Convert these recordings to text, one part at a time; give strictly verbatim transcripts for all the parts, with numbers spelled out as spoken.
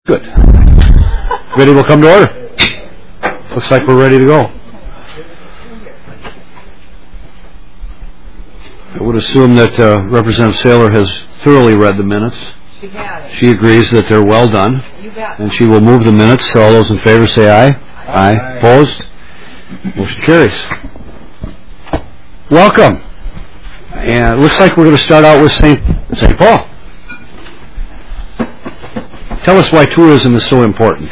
Good. Ready? We'll come to order. Looks like we're ready to go. I would assume that uh, Representative Saylor has thoroughly read the minutes. She has. She agrees that they're well done. You bet. And she will move the minutes. So all those in favor say aye. Aye. Aye. Aye. Opposed? Motion carries. Welcome. And it looks like we're going to start out with Saint Saint Paul. Tell us why tourism is so important.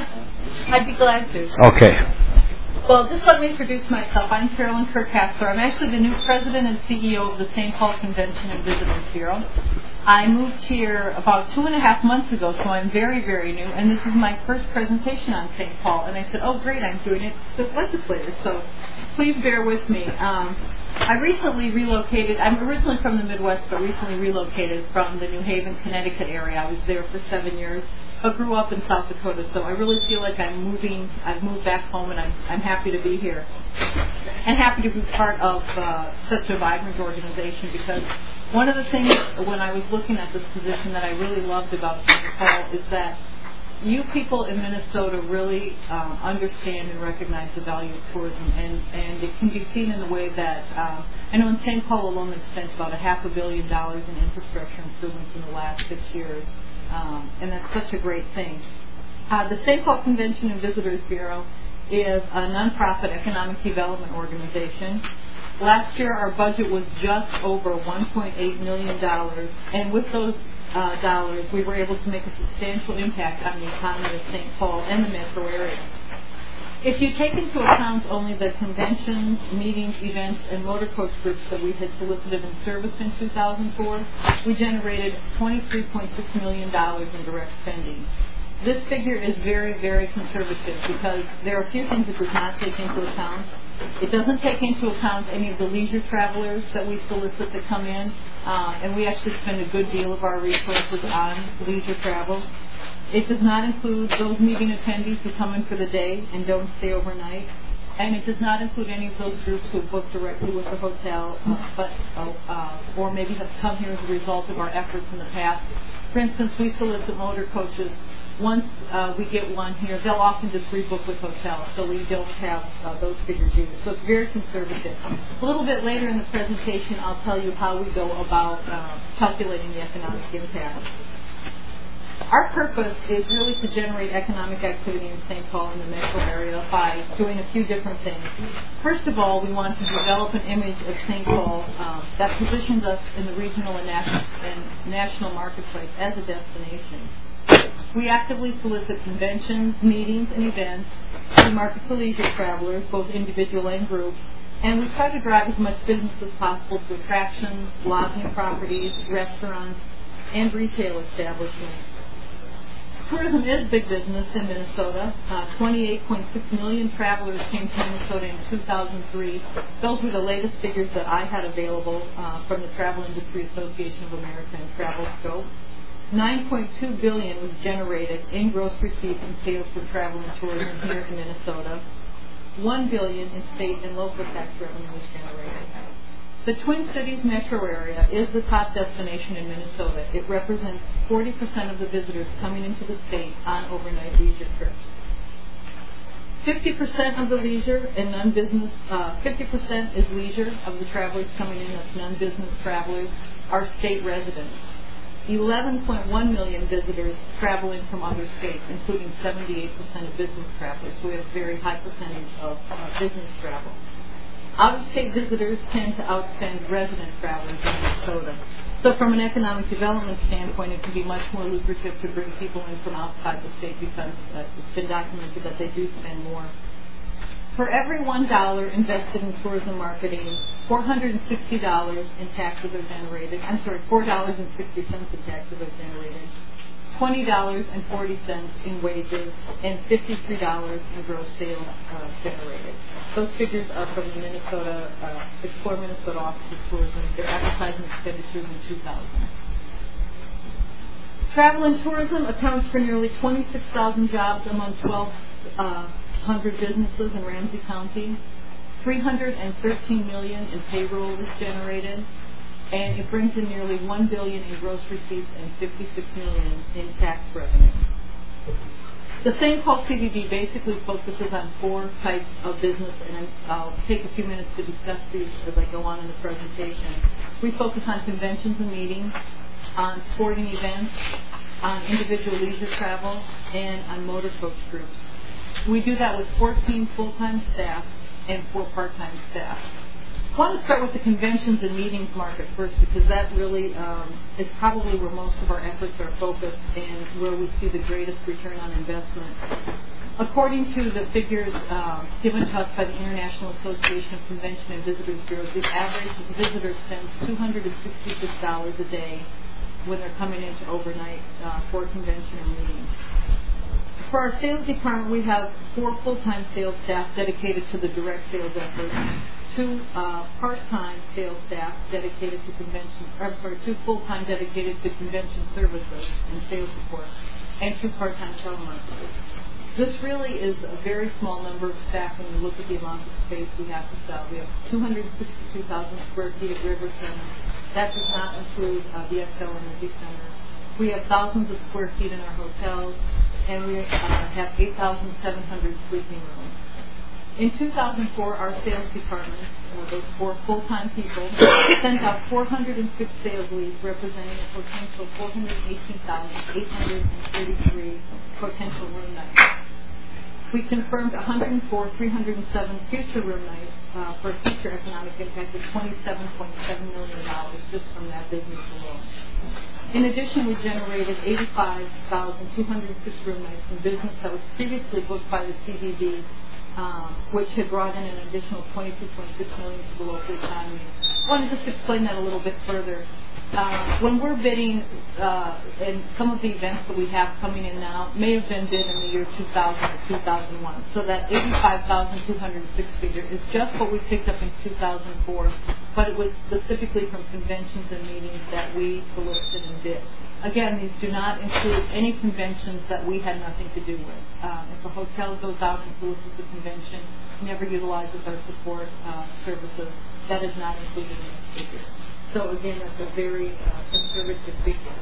I'd be glad to. Okay. Well, just let me introduce myself. I'm Carolyn Kirkhassler. I'm actually the new president and C E O of the Saint Paul Convention and Visitors Bureau. I moved here about two and a half months ago, so I'm very, very new, and this is my first presentation on Saint Paul. And I said, oh, great, I'm doing it as legislator, so please bear with me. Um, I recently relocated. I'm originally from the Midwest, but recently relocated from the New Haven, Connecticut area. I was there for seven years, but grew up in South Dakota, so I really feel like I'm moving. I've moved back home, and I'm, I'm happy to be here. And happy to be part of uh, such a vibrant organization, because one of the things when I was looking at this position that I really loved about Saint Paul is that you people in Minnesota really um, understand and recognize the value of tourism, and, and it can be seen in the way that, um, I know in Saint Paul alone they've spent about a half a billion dollars in infrastructure improvements in the last six years, um, and that's such a great thing. Uh, the Saint Paul Convention and Visitors Bureau is a nonprofit economic development organization. Last year our budget was just over one point eight million dollars, and with those Uh, dollars, we were able to make a substantial impact on the economy of Saint Paul and the metro area. If you take into account only the conventions, meetings, events, and motor coach groups that we had solicited in service in two thousand four, we generated twenty-three point six million dollars in direct spending. This figure is very, very conservative because there are a few things it does not take into account. It doesn't take into account any of the leisure travelers that we solicit that come in, uh, and we actually spend a good deal of our resources on leisure travel. It does not include those meeting attendees who come in for the day and don't stay overnight, and it does not include any of those groups who book directly with the hotel, uh, but uh, uh, or maybe have come here as a result of our efforts in the past. For instance, we solicit motor coaches. Once uh, we get one here, they'll often just rebook with hotels, so we don't have uh, those figures either. So it's very conservative. A little bit later in the presentation, I'll tell you how we go about uh, calculating the economic impact. Our purpose is really to generate economic activity in Saint Paul and the metro area by doing a few different things. First of all, we want to develop an image of Saint Paul um, that positions us in the regional and national, and national marketplace as a destination. We actively solicit conventions, meetings, and events. We market to leisure travelers, both individual and group, and we try to drive as much business as possible to attractions, lodging properties, restaurants, and retail establishments. Tourism is big business in Minnesota. Uh, twenty-eight point six million travelers came to Minnesota in two thousand three. Those were the latest figures that I had available uh, from the Travel Industry Association of America and Travel Scope. nine point two billion dollars was generated in gross receipts and sales for travel and tourism here in Minnesota. one billion dollars in state and local tax revenue was generated. The Twin Cities metro area is the top destination in Minnesota. It represents forty percent of the visitors coming into the state on overnight leisure trips. fifty percent of the leisure and non-business, uh, fifty percent is leisure of the travelers coming in, that's non-business travelers, are state residents. eleven point one million visitors traveling from other states, including seventy-eight percent of business travelers. So we have a very high percentage of uh, business travel. Out-of-state visitors tend to outspend resident travelers in Minnesota. So from an economic development standpoint, it can be much more lucrative to bring people in from outside the state because uh, it's been documented that they do spend more. For every one dollar invested in tourism marketing, four hundred sixty dollars in taxes are generated. I'm sorry, four dollars and sixty cents in taxes are generated, twenty dollars and forty cents in wages, and fifty-three dollars in gross sales uh, generated. Those figures are from the Minnesota, uh, Explore Minnesota Office of Tourism, their advertising expenditures in two thousand. Travel and tourism accounts for nearly twenty-six thousand jobs among twelve uh, hundred businesses in Ramsey County. three hundred thirteen million dollars in payroll is generated, and it brings in nearly one billion dollars in gross receipts and fifty-six million dollars in tax revenue. The Saint Paul C V B basically focuses on four types of business, and I'll take a few minutes to discuss these as I go on in the presentation. We focus on conventions and meetings, on sporting events, on individual leisure travel, and on motor coach groups. We do that with fourteen full-time staff and four part-time staff. I want to start with the conventions and meetings market first, because that really um, is probably where most of our efforts are focused and where we see the greatest return on investment. According to the figures uh, given to us by the International Association of Convention and Visitors Bureaus, the average visitor spends two hundred sixty-six dollars a day when they're coming into overnight uh, for convention and meetings. For our sales department, we have four full-time sales staff dedicated to the direct sales effort, two uh, part-time sales staff dedicated to convention, I'm sorry, two full-time dedicated to convention services and sales support, and two part-time telemarketers. This really is a very small number of staff when you look at the amount of space we have to sell. We have two hundred sixty-two thousand square feet at River Center. That does not include uh, the Xcel Energy Center. We have thousands of square feet in our hotels, and we uh, have eight thousand seven hundred sleeping rooms. In two thousand four, our sales department, uh, those four full-time people, sent out four hundred six sales leads representing a potential four hundred eighteen thousand eight hundred thirty-three potential room nights. We confirmed one hundred four, three hundred seven future room nights uh, for a future economic impact of twenty-seven point seven million dollars just from that business alone. In addition, we generated eighty-five thousand two hundred six room nights in business that was previously booked by the C V B, um, which had brought in an additional twenty-two point six million dollars to the local economy. I want to just explain that a little bit further. Uh, when we're bidding, uh, and some of the events that we have coming in now may have been bid in the year two thousand or two thousand one. So that eighty-five thousand two hundred six figure is just what we picked up in two thousand four, but it was specifically from conventions and meetings that we solicited and bid. Again, these do not include any conventions that we had nothing to do with. Um, if a hotel goes out and solicits a convention, never utilizes our support uh, services, that is not included in this figure. So again, that's a very uh, conservative figure.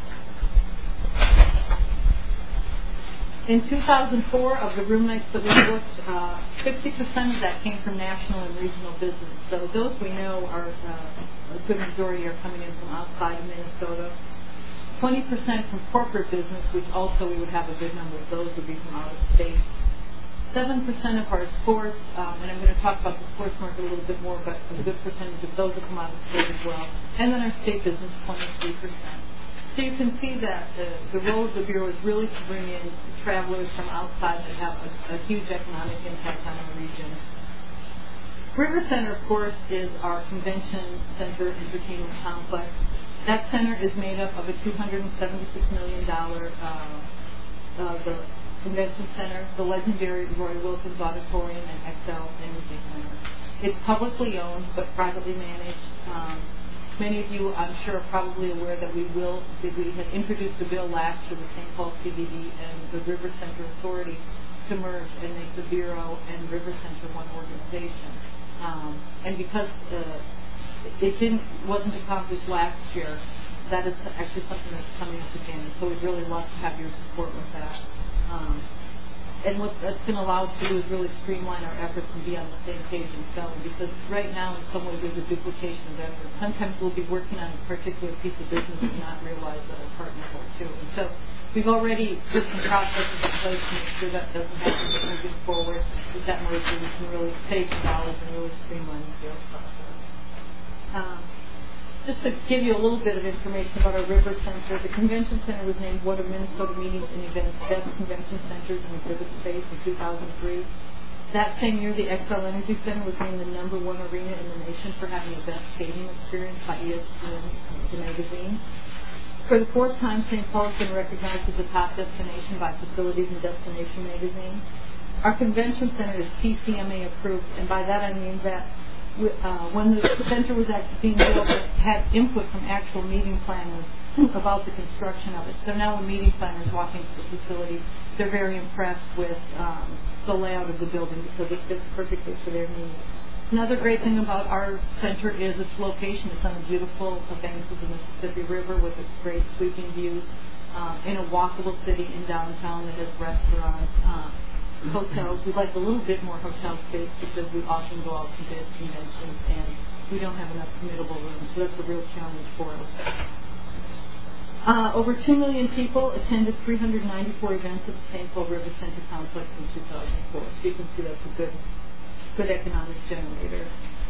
In two thousand four, of the room nights that we booked, uh, fifty percent of that came from national and regional business. So those we know are, uh, a good majority are coming in from outside of Minnesota. twenty percent from corporate business, which also we would have a good number of those would be from out of state. seven percent of our sports, um, and I'm going to talk about the sports market a little bit more, but a good percentage of those will come out of state as well. And then our state business, twenty-three percent. So you can see that the, the role of the Bureau is really to bring in travelers from outside that have a, a huge economic impact on our region. River Center, of course, is our convention center entertainment complex. That center is made up of a two hundred seventy-six million dollars uh, uh, the Convention Center, the legendary Roy Wilkins Auditorium, and Xcel Energy Center. It's publicly owned but privately managed. Um, many of you, I'm sure, are probably aware that we will that we had introduced a bill last to the Saint Paul C V B and the River Center Authority to merge and make the Bureau and River Center one organization. Um, and because uh, it didn't wasn't accomplished last year, that is actually something that's coming up again. So we'd really love to have your support with that. Um, and what that's going to allow us to do is really streamline our efforts and be on the same page in selling, because right now in some ways there's a duplication of effort. Sometimes we'll be working on a particular piece of business and not realize that our partners are too. And so we've already put some processes in place to make sure that doesn't happen as moving forward. With that merger, we can really save some dollars and really streamline the sales process. Um, Just to give you a little bit of information about our River Center, the Convention Center was named one of Minnesota Meetings and Events Best Convention Centers in Exhibit Space in two thousand three. That same year, the Xcel Energy Center was named the number one arena in the nation for having the best stadium experience by E S P N the magazine. For the fourth time, Saint Paul has been recognized as a top destination by Facilities and Destination magazine. Our Convention Center is P C M A approved, and by that I mean that Uh, when the center was actually being built, it had input from actual meeting planners about the construction of it. So now when meeting planners walk into the facility, they're very impressed with um, the layout of the building because it fits perfectly for their needs. Another great thing about our center is its location. It's on the beautiful banks of the Mississippi River with its great sweeping views. um, in a walkable city in downtown that has restaurants, uh, hotels. We'd like a little bit more hotel space because we often go out to bid conventions and we don't have enough committable rooms, so that's a real challenge for us. Uh, over two million people attended three hundred ninety-four events at the Saint Paul River Center Complex in two thousand four, so you can see that's a good, good economic generator.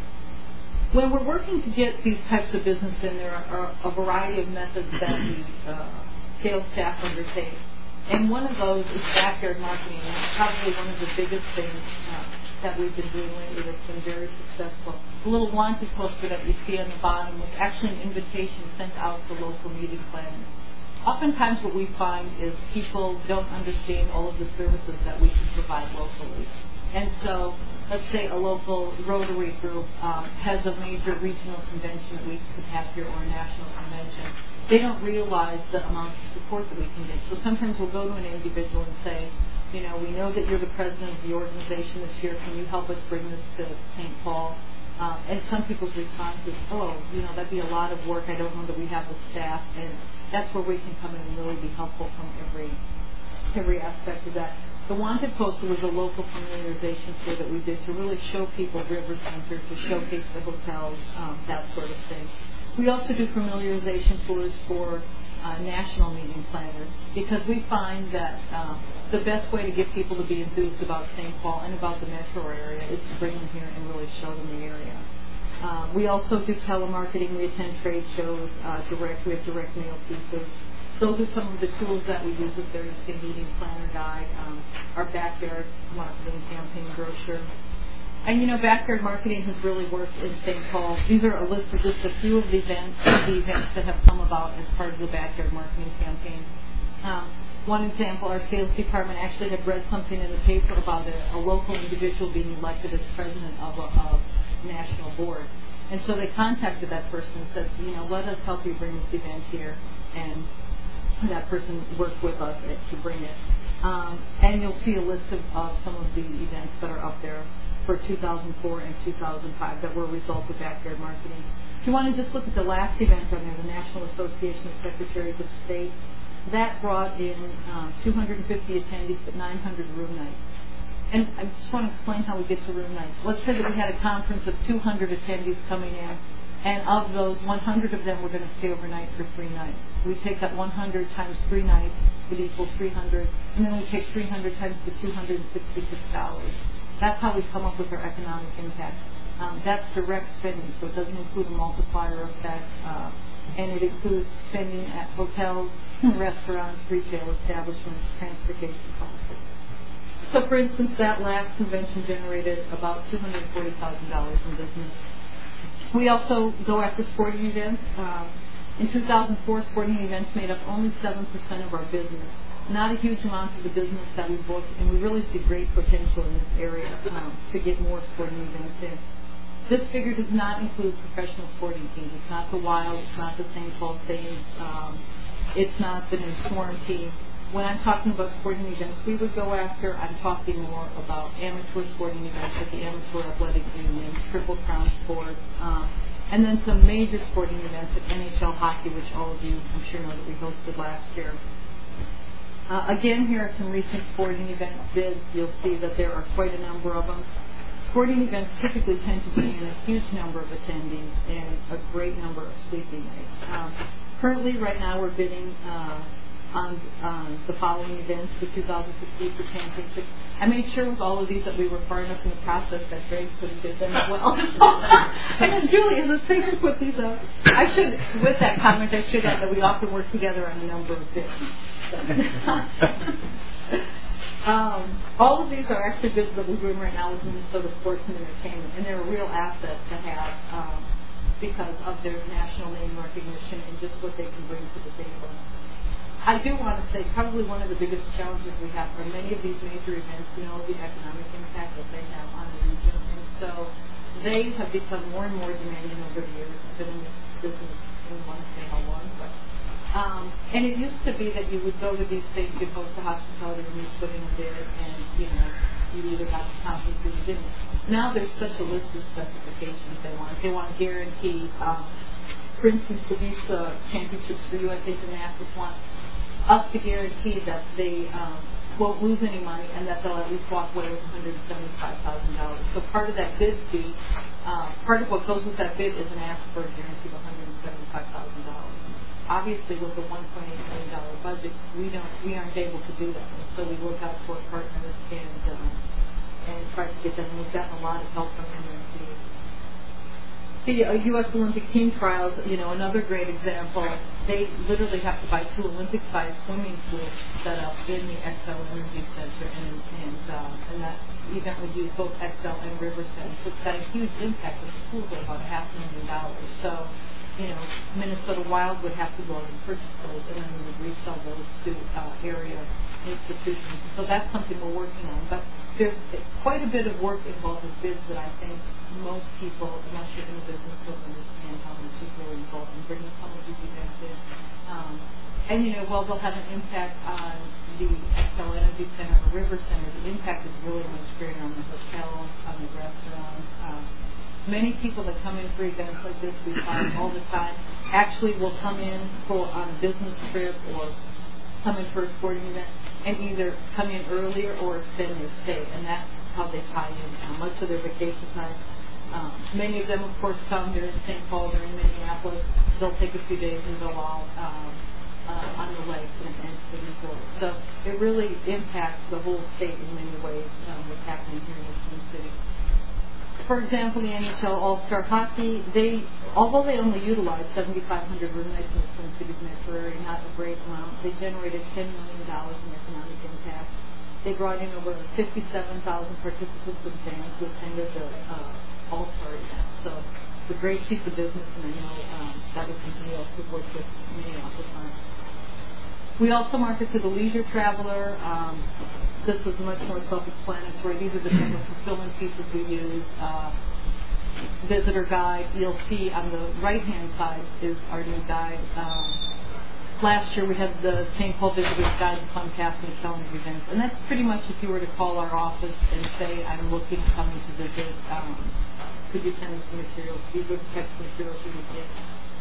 When we're working to get these types of business in, there are a variety of methods that the uh, sales staff undertake. And one of those is backyard marketing. That's probably one of the biggest things uh, that we've been doing lately that's been very successful. The little wanted poster that you see on the bottom was actually an invitation sent out to local meeting planners. Oftentimes what we find is people don't understand all of the services that we can provide locally. And so, let's say a local Rotary group um, has a major regional convention that we could have here or a national convention. They don't realize the amount of support that we can get. So sometimes we'll go to an individual and say, you know, we know that you're the president of the organization this year. Can you help us bring this to Saint Paul? Um, and some people's response is, oh, you know, that'd be a lot of work. I don't know that we have the staff. And that's where we can come in and really be helpful from every every aspect of that. The wanted poster was a local familiarization tour that we did to really show people River Center, to showcase the hotels, um, that sort of thing. We also do familiarization tours for uh, national meeting planners because we find that uh, the best way to get people to be enthused about Saint Paul and about the metro area is to bring them here and really show them the area. Uh, we also do telemarketing. We attend trade shows, uh, direct. We have direct mail pieces. Those are some of the tools that we use with their meeting planner guide, um, our backyard marketing campaign brochure. And, you know, backyard marketing has really worked in Saint Paul. These are a list of just a few of the events, the events that have come about as part of the backyard marketing campaign. Um, one example, our sales department actually had read something in the paper about a, a local individual being elected as president of a, a national board. And so they contacted that person and said, you know, let us help you bring this event here. And that person worked with us to bring it. Um, and you'll see a list of, of some of the events that are up there for two thousand four and two thousand five that were a result of backyard marketing. If you want to just look at the last event on there, the National Association of Secretaries of State, that brought in um, two hundred fifty attendees but nine hundred room nights. And I just want to explain how we get to room nights. Let's say that we had a conference of two hundred attendees coming in, and of those, one hundred of them were going to stay overnight for three nights. We take that one hundred times three nights, it equals three hundred, and then we take three hundred times the two hundred sixty-six dollars. That's how we come up with our economic impact. Um, that's direct spending, so it doesn't include a multiplier effect, uh, and it includes spending at hotels, restaurants, retail establishments, transportation costs. So, for instance, that last convention generated about two hundred forty thousand dollars in business. We also go after sporting events. Uh, in two thousand four, sporting events made up only seven percent of our business. Not a huge amount of the business that we book, and we really see great potential in this area um, to get more sporting events in. This figure does not include professional sporting teams. It's not the Wild, it's not the Saint Paul Saints, um, it's not the New Swarm team. When I'm talking about sporting events we would go after, I'm talking more about amateur sporting events like the Amateur Athletic Union, Triple Crown Sports, um, and then some major sporting events at N H L Hockey, which all of you, I'm sure, know that we hosted last year. Uh, again, here are some recent sporting event bids. You'll see that there are quite a number of them. Sporting events typically tend to bring in a huge number of attendees and a great number of sleeping nights. Um, currently, right now, we're bidding uh, on um, the following events for two thousand sixteen for championships. I made sure with all of these that we were far enough in the process that Greg could have bid them as well. And then Julie, as a singer, put these up. I should, with that comment, I should add that we often work together on a number of bids. um, all of these are actually bids that we're doing right now with Minnesota Sports and Entertainment, and they're a real asset to have um, because of their national name recognition and just what they can bring to the table. I do want to say probably one of the biggest challenges we have for many of these major events, you know, the economic impact that they have on the region, and so they have become more and more demanding over the years. I've been in this business, I don't want to say how long, but Um, and it used to be that you would go to these things, you'd host a hospitality and you'd put in a bid, and, you know, you either got the conference or you didn't. Now there's such a list of specifications they want. They want guaranteed, um, for instance, the Visa Championships for U S A Gymnastics want us to guarantee that they um, won't lose any money and that they'll at least walk away with one hundred seventy-five thousand dollars. So part of that bid fee, uh, part of what goes with that bid is an ask for a guarantee of one hundred seventy-five thousand dollars. Obviously, with the one point eight million dollars budget, we don't, we aren't able to do that. And so we look out for partners and um, and try to get them. And we've gotten a lot of help from M M C. The uh, U S Olympic team trials, you know, another great example. They literally have to buy two Olympic-sized swimming pools set up in the X L Energy Center, and and, uh, and that event would use both X L and Riverside. So it's got a huge impact. The pools are about half a million dollars. So, you know, Minnesota Wild would have to go out and purchase those, and then we would resell those to uh, area institutions. So that's something we're working on. But there's quite a bit of work involved with bids that I think most people, unless you're in the business, don't understand how much is really involved in bringing some of these events in. Um, and, you know, while they'll have an impact on the X L Energy Center or River Center, the impact is really much greater on the hotels, on the restaurants. Um, many people that come in for events like this, we find all the time, actually will come in for on a business trip or come in for a sporting event and either come in earlier or extend their stay, and that's how they tie in uh, much of their vacation time. Um, many of them, of course, come. They're in Saint Paul, they're in Minneapolis. They'll take a few days and go out um, uh, on the lakes and, and to the resort. So it really impacts the whole state in many ways, um, what's happening here in the Twin Cities. For example, the N H L All-Star Hockey, they, although they only utilize seventy-five hundred room nights in the Twin Cities metro area, not a great amount, they generated ten million dollars in economic impact. They brought in over fifty-seven thousand participants and fans who attended the uh, All-Star event. So it's a great piece of business, and I know um, that was something else we've worked with Minneapolis on. We also market to the leisure traveler. Um, this was much more self-explanatory. These are the type of fulfillment pieces we use. Uh, visitor guide. You'll see on the right-hand side is our new guide. Um, last year we had the Saint Paul Visitors Guide to Fun, Past, and Calendar Events. And that's pretty much if you were to call our office and say, I'm looking at coming to visit, um, could you send me some materials? These are the types of materials you would get.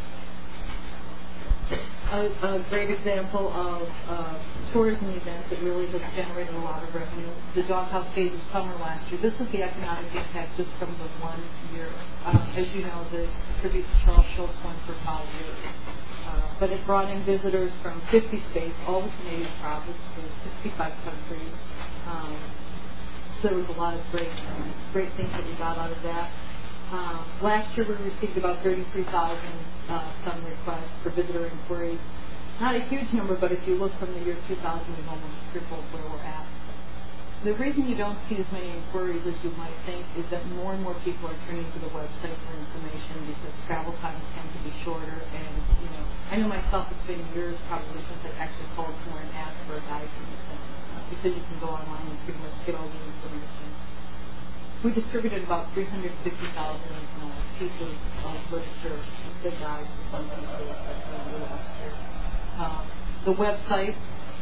A, a great example of uh, tourism events that really has generated a lot of revenue. The Doghouse Days of Summer last year. This is the economic impact just from the one year. Uh, as you know, the tribute to Charles Schultz went for five years. Uh, but it brought in visitors from fifty states, all the Canadian provinces, sixty-five countries. Um, so there was a lot of great, um, great things that we got out of that. Um, last year we received about thirty-three thousand uh, some requests for visitor inquiries. Not a huge number, but if you look from the year two thousand, we've almost tripled where we're at. The reason you don't see as many inquiries as you might think is that more and more people are turning to the website for information because travel times tend to be shorter. And, you know, I know myself, it's been years probably since I've actually called somewhere and asked for a guide from the center, uh, because you can go online and pretty much get all the information. We distributed about three hundred fifty thousand uh, pieces of literature, the guides, some pieces uh, last year. Uh, the website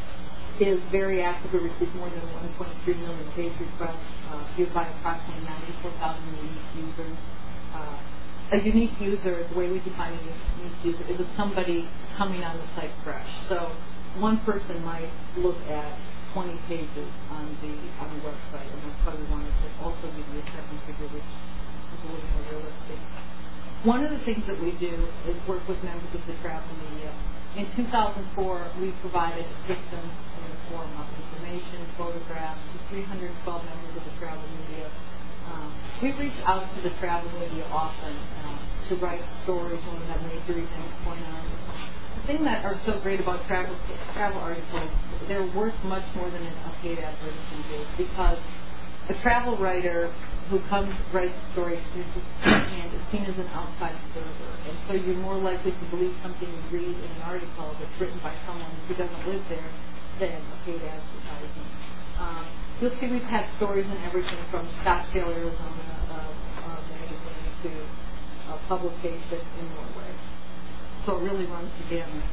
is very active. We received more than one point three million page requests, uh, viewed by approximately ninety-four thousand unique users. Uh, a unique user, the way we define a unique user, is somebody coming on the site fresh. So one person might look at twenty pages on the on the website, and that's why we wanted to also give you a second figure, which is a little more realistic. One of the things that we do is work with members of the travel media. In two thousand four, we provided assistance in the form of information, photographs to three hundred twelve members of the travel media. Um, we reach out to the travel media often um, to write stories when we have major events going on. The thing that are so great about travel travel articles, they're worth much more than a paid advertisement is, because a travel writer who comes writes a story and is seen as an outside observer, and so you're more likely to believe something you read in an article that's written by someone who doesn't live there than a paid advertisement. Um, you'll see we've had stories in everything from Scottsdale, Arizona, uh, uh, magazine to a publication in Norway. So it really runs the gamut.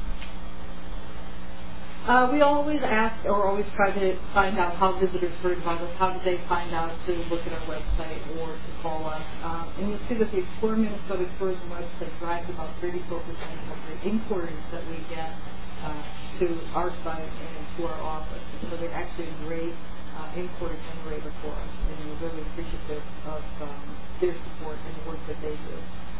Uh, we always ask or always try to find out how visitors heard about us. How did they find out to look at our website or to call us? Um, and you'll see that the Explore Minnesota Tourism website drives about thirty-four percent of the inquiries that we get. uh, to our site and to our office. And so they're actually a great uh, import generator for us, and we're really appreciative of um, their support and the work that they do.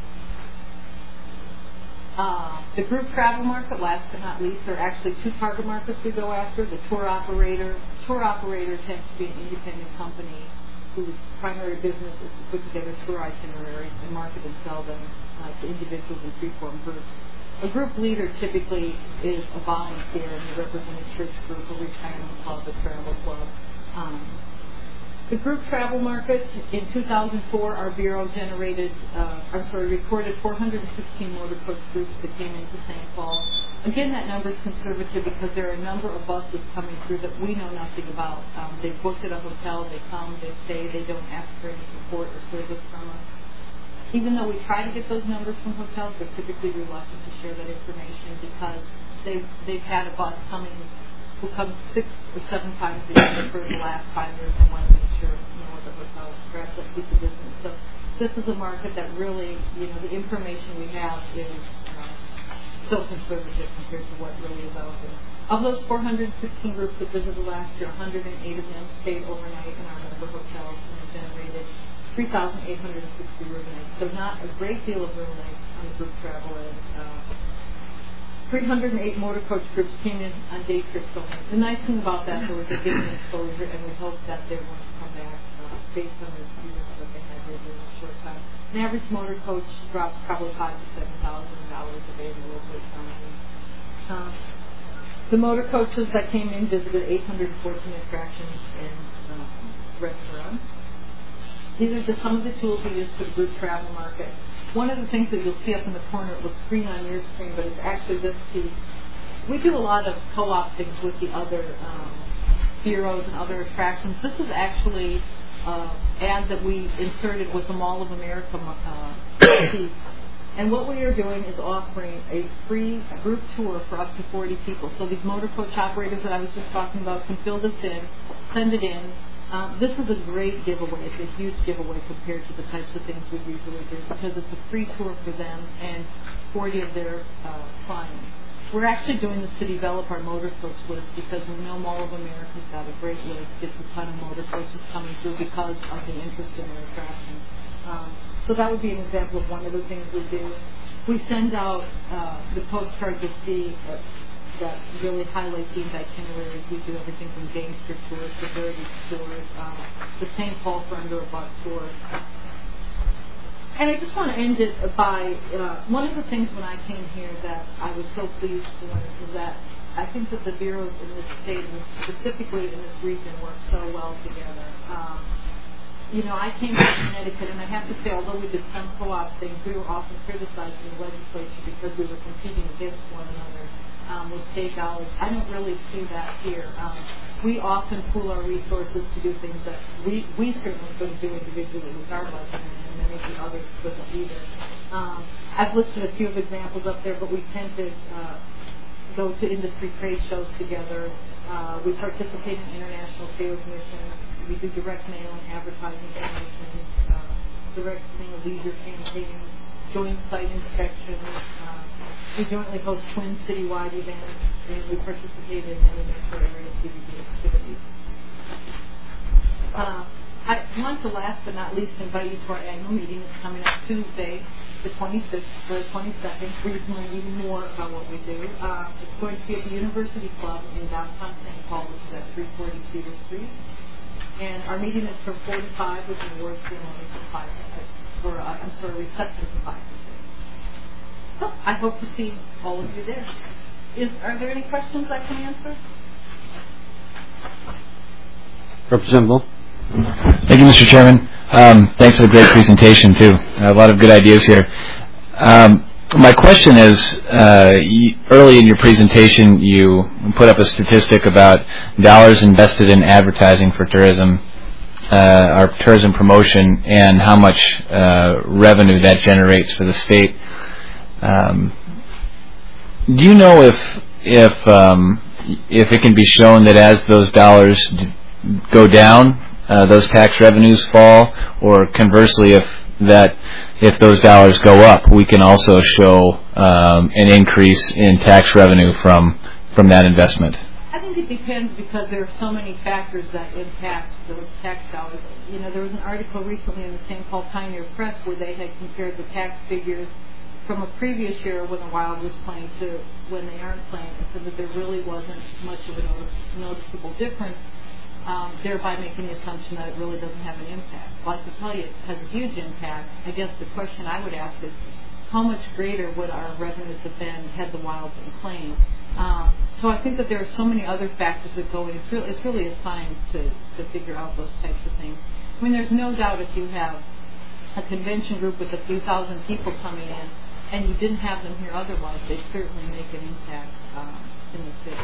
Uh, the group travel market, last but not least, there are actually two target markets we go after. The tour operator. Tour operator tends to be an independent company whose primary business is to put together tour itineraries and market and sell them uh, to individuals and free-form groups. A group leader typically is a volunteer and they represent a church group, a retirement club, a travel club. Um, The group travel market, in two thousand four, our Bureau generated, uh, I'm sorry, recorded four hundred sixteen motor coach groups that came into Saint Paul. Again, that number is conservative because there are a number of buses coming through that we know nothing about. Um, they booked at a hotel, they come, they stay, they don't ask for any support or service from us. Even though we try to get those numbers from hotels, they're typically reluctant to share that information because they've, they've had a bus coming who comes six or seven times a year for the last five years and want to make sure, you know, what the hotels grab that piece of business. So this is a market that really, you know, the information we have is uh, so conservative compared to what really is out there. Of those four hundred sixteen groups that visited last year, one hundred eight of them stayed overnight in our member hotels and have generated three thousand eight hundred sixty room nights. So not a great deal of room nights on the group travel end. Uh, three hundred eight motor coach groups came in on day trips only. The nice thing about that, though, is they're getting exposure, and we hope that they're going to come back uh, based on the experience that they had here during a short time. An average motor coach drops probably five to seven thousand dollars of annual time. Uh, the motor coaches that came in visited eight hundred fourteen attractions and uh, restaurants. These are just some of the tools we use for the group travel market. One of the things that you'll see up in the corner, it looks green on your screen, but it's actually this piece. We do a lot of co-op things with the other um, bureaus and other attractions. This is actually uh, an ad that we inserted with the Mall of America uh, piece. And what we are doing is offering a free group tour for up to forty people. So these motor coach operators that I was just talking about can fill this in, send it in. Um, this is a great giveaway. It's a huge giveaway compared to the types of things we usually do because it's a free tour for them and forty of their uh, clients. We're actually doing this to develop our motor coach list because we know Mall of America's got a great list, gets a ton of motor coaches coming through because of the interest in their attraction. Um, so that would be an example of one of the things we do. We send out uh, the postcard to see uh, that really highlight themed itineraries. We do everything from gangster tours to heritage tours, um, the Saint Paul for under a buck tour. And I just want to end it by uh, one of the things when I came here that I was so pleased to learn is that I think that the bureaus in this state, and specifically in this region, work so well together. Um, you know, I came from Connecticut, and I have to say, although we did some co-op things, we were often criticized in the legislature because we were competing against one another. Um, with state dollars. I don't really see that here. Um, we often pool our resources to do things that we, we certainly couldn't do individually with our budget, and many of the others couldn't either. Um, I've listed a few of examples up there, but we tend to uh, go to industry trade shows together. Uh, we participate in international sales missions. We do direct mail and advertising promotions, uh, direct mail leisure campaigns, joint site inspections. Uh, We jointly host twin citywide events, and we participate in many metro area C B D activities. Uh, I want to last but not least invite you to our annual meeting. It's coming up Tuesday, the twenty-sixth, or the twenty-second, where you can learn even more about what we do. Uh, it's going to be at the University Club in downtown Saint Paul, which is at three forty Cedar Street. And our meeting is from four to five, with an award ceremony from five to six, or uh, I'm sorry, reception from five to six. So I hope to see all of you there. Is, are there any questions I can answer? Representative. Thank you, Mister Chairman. Um, thanks for the great presentation, too. A lot of good ideas here. Um, my question is, uh, you, early in your presentation, you put up a statistic about dollars invested in advertising for tourism, uh, or tourism promotion, and how much uh, revenue that generates for the state. Um, do you know if if um, if it can be shown that as those dollars d- go down, uh, those tax revenues fall, or conversely, if that if those dollars go up, we can also show um, an increase in tax revenue from from that investment? I think it depends because there are so many factors that impact those tax dollars. You know, there was an article recently in the Saint Paul Pioneer Press where they had compared the tax figures from a previous year when the Wild was playing to when they aren't playing, and said that there really wasn't much of a notice, noticeable difference, um, thereby making the assumption that it really doesn't have an impact. Well, I can tell you it has a huge impact. I guess the question I would ask is, how much greater would our revenues have been had the Wild been playing? Um, so I think that there are so many other factors that go in. It's really, it's really a science to, to figure out those types of things. I mean, there's no doubt if you have a convention group with a few thousand people coming in and you didn't have them here otherwise, they certainly make an impact um, in the city.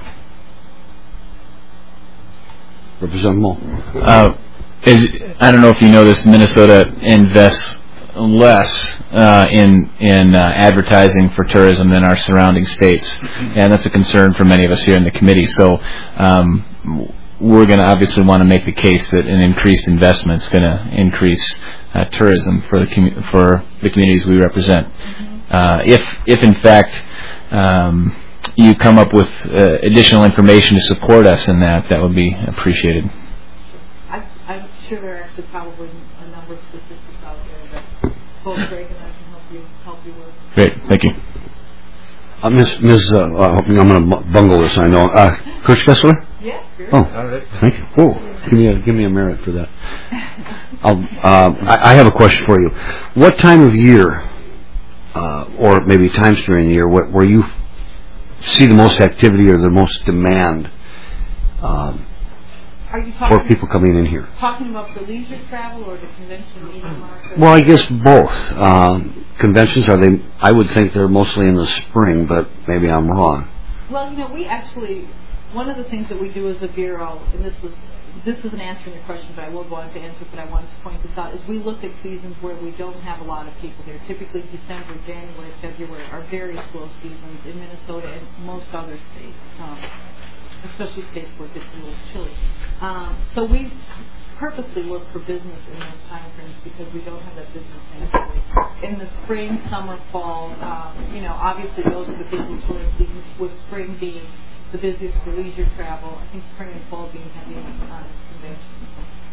Representative Moe. Uh, is, I don't know if you know this, Minnesota invests less uh, in in uh, advertising for tourism than our surrounding states, and that's a concern for many of us here in the committee. So um, we're going to obviously want to make the case that an increased investment is going to increase uh, tourism for the com- for the communities we represent. Uh, if if in fact um, you come up with uh, additional information to support us in that, that would be appreciated. I, I'm sure there are actually probably a number of statistics out there that both Greg and I can help you help you with. Great, thank you. Uh, Miz Miz Uh, uh, I'm going to bungle this. I know. Uh, Kurt Kessler? Yeah. Sure. Oh, all right. Thank you. Oh, give me a give me a merit for that. I'll, uh, I, I have a question for you. What time of year, uh, or maybe times during the year, where, where you see the most activity or the most demand um, Are you talking, for people coming in here? Talking about the leisure travel or the convention meeting market? Well, I guess both. Um, conventions, are they? I would think they're mostly in the spring, but maybe I'm wrong. Well, you know, we actually, one of the things that we do as a bureau, and this is this isn't answering your question, but I will go on to answer it, but I wanted to point this out, is we look at seasons where we don't have a lot of people here. Typically December, January, February are very slow seasons in Minnesota and most other states, um, especially states where it gets a little chilly. Um, so we purposely look for business in those time frames because we don't have that business naturally. In the spring, summer, fall, um, you know, obviously those are the busy tourist seasons, with spring being the busiest for leisure travel. I think spring and fall being heavy on conventions.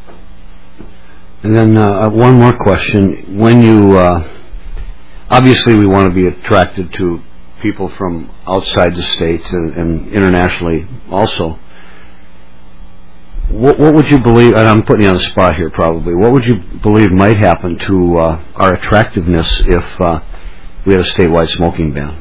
And then uh, one more question. When you, uh, obviously we want to be attracted to people from outside the state and, and internationally also. What, what would you believe, and I'm putting you on the spot here probably, what would you believe might happen to uh, our attractiveness if uh, we had a statewide smoking ban?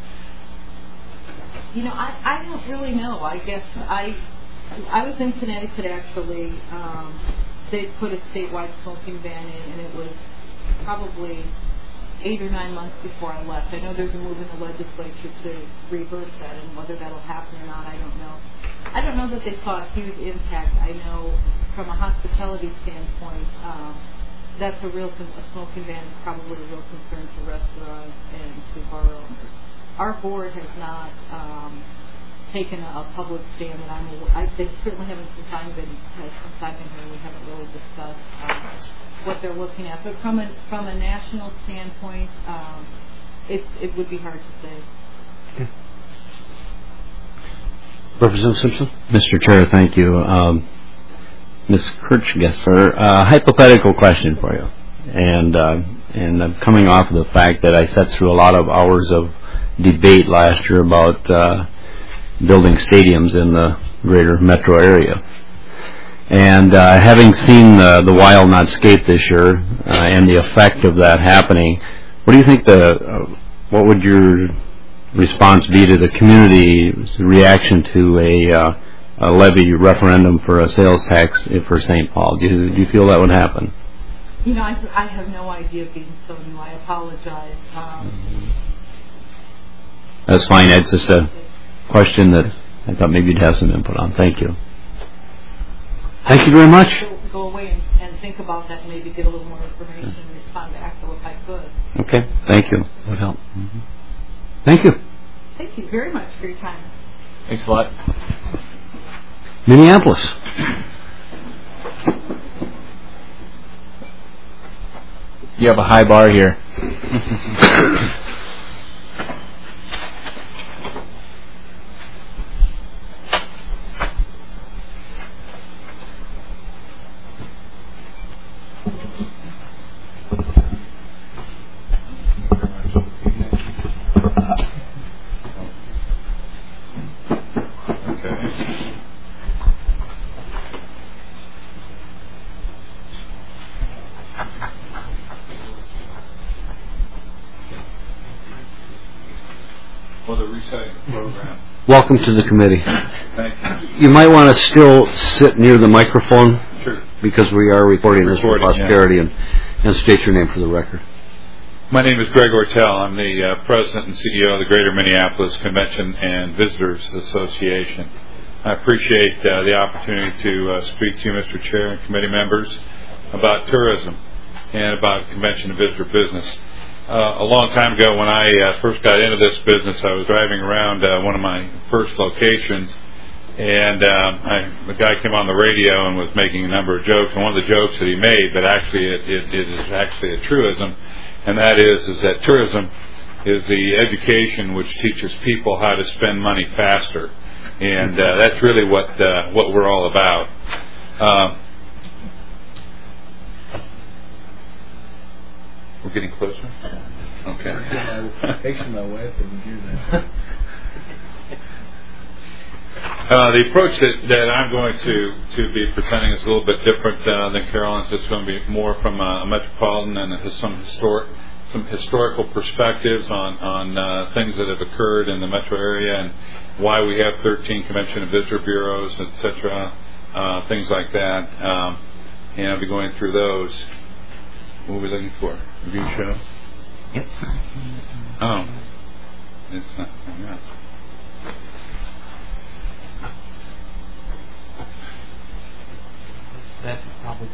You know, I, I don't really know. I guess I I was in Connecticut actually. Um, they put a statewide smoking ban in, and it was probably eight or nine months before I left. I know there's a move in the legislature to reverse that, and whether that'll happen or not, I don't know. I don't know that they saw a huge impact. I know from a hospitality standpoint, um, that's a real con- a smoking ban is probably a real concern to restaurants and to bar owners. Our board has not um, taken a, a public stand, and I'm, I, they certainly haven't since I've been since I've been here. We haven't really discussed um, what they're looking at. But from a from a national standpoint, um, it it would be hard to say. Okay. Representative Simpson? Mister Chair, thank you. Um, Miz Kirchgesser, uh, hypothetical question for you. And uh, and I'm coming off of the fact that I sat through a lot of hours of debate last year about uh, building stadiums in the greater metro area. And uh, having seen the, the Wild not skate this year uh, and the effect of that happening, what do you think the, uh, what would your response be to the community's reaction to a, uh, a levy referendum for a sales tax for Saint Paul? Do you, do you feel that would happen? You know, I, I have no idea being so new. I apologize. Um, That's fine. It's just a question that I thought maybe you'd have some input on. Thank you. Thank you very much. Go, go away and, and think about that and maybe get a little more information and respond back to if I could. Okay. Thank you. That would help. Mm-hmm. Thank you. Thank you very much for your time. Thanks a lot. Minneapolis. you have a high bar here. Welcome to the committee. Thank you. You might want to still sit near the microphone. Sure. Because we are recording, this for Recording, posterity, and, and state your name for the record. My name is Greg Ortel. I'm the uh, president and C E O of the Greater Minneapolis Convention and Visitors Association. I appreciate uh, the opportunity to uh, speak to you, Mister Chair, and committee members about tourism and about convention and visitor business. Uh, a long time ago, when I uh, first got into this business, I was driving around uh, one of my first locations, and um, I, the guy came on the radio and was making a number of jokes. And one of the jokes that he made, but actually it, it, it is actually a truism, and that is is that tourism is the education which teaches people how to spend money faster, and uh, that's really what uh, what we're all about. Uh, We're getting closer? Okay. Actually, my wife didn't hear that. Uh, the approach that, that I'm going to, to be presenting is a little bit different uh, than Carolyn's. It's going to be more from a, a metropolitan and has some historic, some historical perspectives on on uh, things that have occurred in the metro area and why we have thirteen convention and visitor bureaus, et cetera, uh, things like that. Um, and I'll be going through those. What are we looking for? Review show? Yep. Oh. It's not coming up. That's probably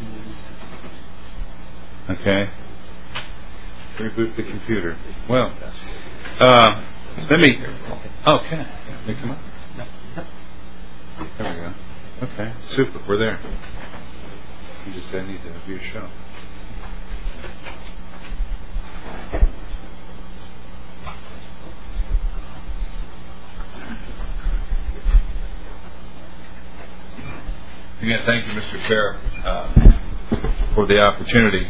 Okay. Reboot the computer. Well, uh, let me. Oh, can I? They come up? There we go. Okay. Super. We're there. You just I need to view a show. Again, thank you, Mister Chair, uh, for the opportunity.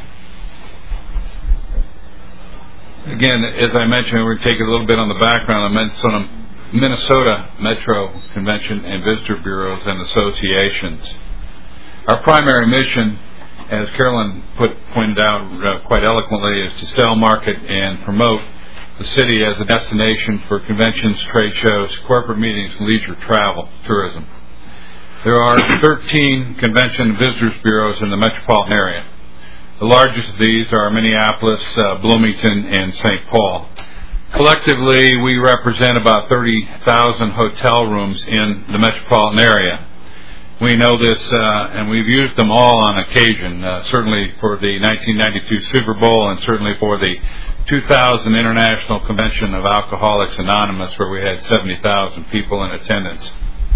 Again, as I mentioned, we're going to take a little bit on the background of Minnesota, Minnesota Metro Convention and Visitor Bureaus and Associations. Our primary mission, as Carolyn put, pointed out uh, quite eloquently, is to sell, market, and promote the city as a destination for conventions, trade shows, corporate meetings, leisure travel, tourism. There are thirteen convention and visitors bureaus in the metropolitan area. The largest of these are Minneapolis, uh, Bloomington, and Saint Paul. Collectively, we represent about thirty thousand hotel rooms in the metropolitan area. We know this, uh, and we've used them all on occasion, uh, certainly for the nineteen ninety-two Super Bowl and certainly for the two thousand International Convention of Alcoholics Anonymous, where we had seventy thousand people in attendance.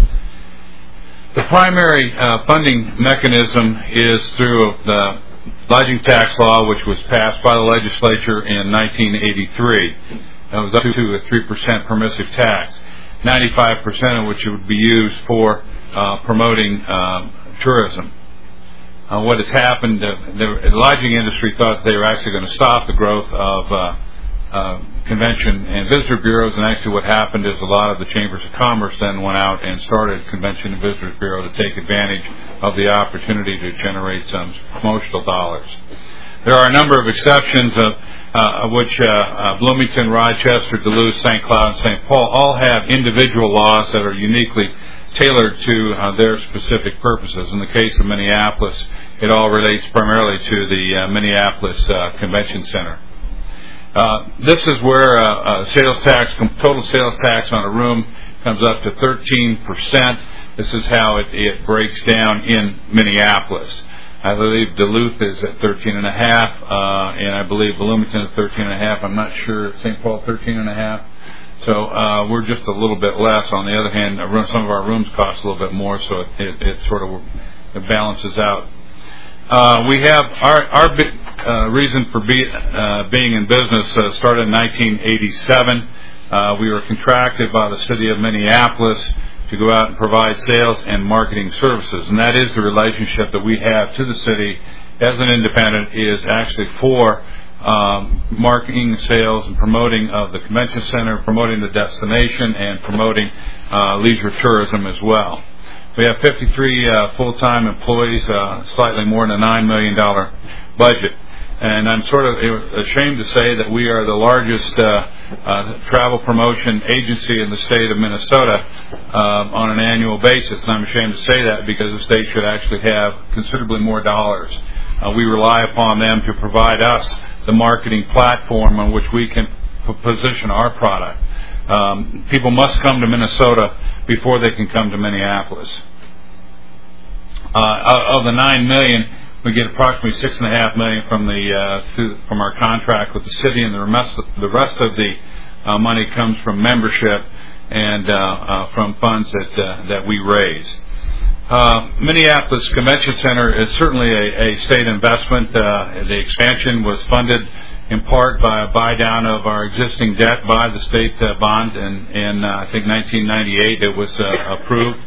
The primary uh, funding mechanism is through the lodging tax law, which was passed by the legislature in nineteen eighty-three. It was up to a three percent permissive tax, ninety-five percent of which would be used for uh, promoting uh, tourism. Uh, what has happened, uh, the, the lodging industry thought they were actually going to stop the growth of uh, uh, convention and visitor bureaus, and actually what happened is a lot of the chambers of commerce then went out and started convention and visitors bureau to take advantage of the opportunity to generate some promotional dollars. There are a number of exceptions, of, uh, of which uh, uh, Bloomington, Rochester, Duluth, Saint Cloud, and Saint Paul all have individual laws that are uniquely tailored to uh, their specific purposes. In the case of Minneapolis, it all relates primarily to the uh, Minneapolis uh, Convention Center. Uh, this is where uh, uh, sales tax, total sales tax on a room comes up to thirteen percent. This is how it, it breaks down in Minneapolis. I believe Duluth is at thirteen and a half, uh, and I believe Bloomington is thirteen and a half. I'm not sure Saint Paul thirteen and a half. So uh, we're just a little bit less. On the other hand, some of our rooms cost a little bit more, so it, it, it sort of it balances out. Uh, we have our our uh, reason for be, uh, being in business uh, started in nineteen eighty-seven. Uh, we were contracted by the city of Minneapolis to go out and provide sales and marketing services, and that is the relationship that we have to the city as an independent, is actually for um, marketing, sales, and promoting of the convention center, promoting the destination, and promoting uh, leisure tourism as well. We have fifty-three uh, full-time employees, uh, slightly more than a nine million dollars budget. And I'm sort of ashamed to say that we are the largest uh, uh, travel promotion agency in the state of Minnesota uh, on an annual basis. And I'm ashamed to say that because the state should actually have considerably more dollars. Uh, we rely upon them to provide us the marketing platform on which we can p- position our product. Um, people must come to Minnesota before they can come to Minneapolis. Uh, of the nine million, we get approximately six and a half million from the uh, from our contract with the city, and the rest of, the rest of the uh, money comes from membership and uh, uh, from funds that uh, that we raise. Uh, Minneapolis Convention Center is certainly a, a state investment. Uh, the expansion was funded in part by a buy down of our existing debt by the state uh, bond, and in uh, I think nineteen ninety-eight it was uh, approved.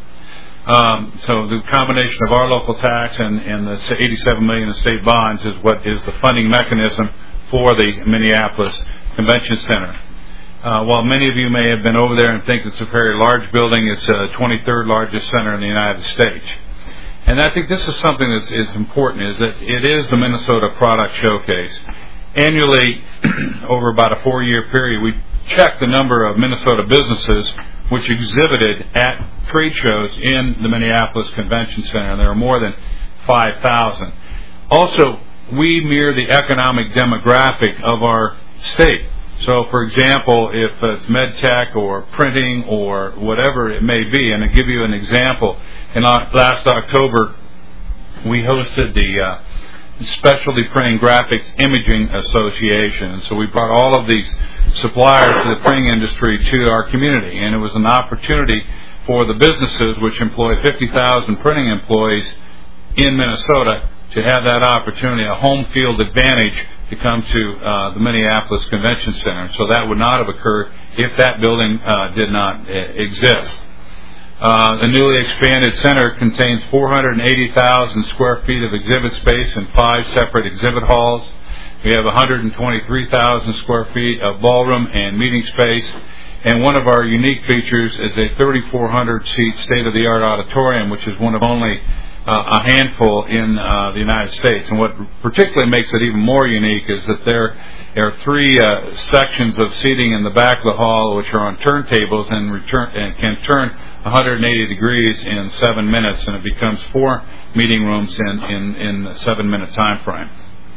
Um, so the combination of our local tax and, and the eighty-seven million dollars in state bonds is what is the funding mechanism for the Minneapolis Convention Center. Uh, while many of you may have been over there and think it's a very large building, it's the twenty-third largest center in the United States. And I think this is something that is important, is that it is the Minnesota Product Showcase. Annually, over about a four-year period, we check the number of Minnesota businesses which exhibited at trade shows in the Minneapolis Convention Center, and there are more than five thousand. Also, we mirror the economic demographic of our state. So, for example, if it's medtech or printing or whatever it may be, and to give you an example, in last October, we hosted the uh, Specialty Printing Graphics Imaging Association. And so we brought all of these suppliers to the printing industry to our community, and it was an opportunity for the businesses, which employ fifty thousand printing employees in Minnesota, to have that opportunity, a home field advantage, to come to uh, the Minneapolis Convention Center. So that would not have occurred if that building uh, did not uh, exist. Uh, the newly expanded center contains four hundred eighty thousand square feet of exhibit space in five separate exhibit halls. We have one hundred twenty-three thousand square feet of ballroom and meeting space. And one of our unique features is a thirty-four hundred seat state-of-the-art auditorium, which is one of only uh, a handful in uh, the United States. And what particularly makes it even more unique is that there are three uh, sections of seating in the back of the hall, which are on turntables and, return, and can turn one hundred eighty degrees in seven minutes, and it becomes four meeting rooms in, in, in a seven-minute time frame.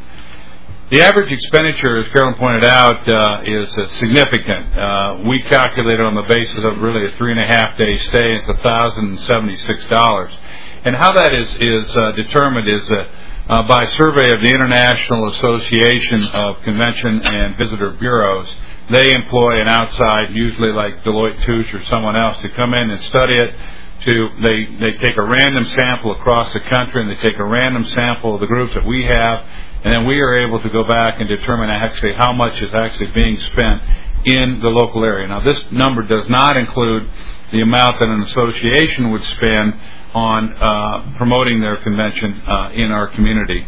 The average expenditure, as Carolyn pointed out, uh, is uh, significant. Uh, we calculated on the basis of really a three-and-a-half-day stay, it's one thousand seventy-six dollars. And how that is, is uh, determined is uh, uh, by survey of the International Association of Convention and Visitor Bureaus. They employ an outside, usually like Deloitte Touche or someone else, to come in and study it. To they, they take a random sample across the country, and they take a random sample of the groups that we have, and then we are able to go back and determine actually how much is actually being spent in the local area. Now, this number does not include the amount that an association would spend on uh, promoting their convention uh, in our community.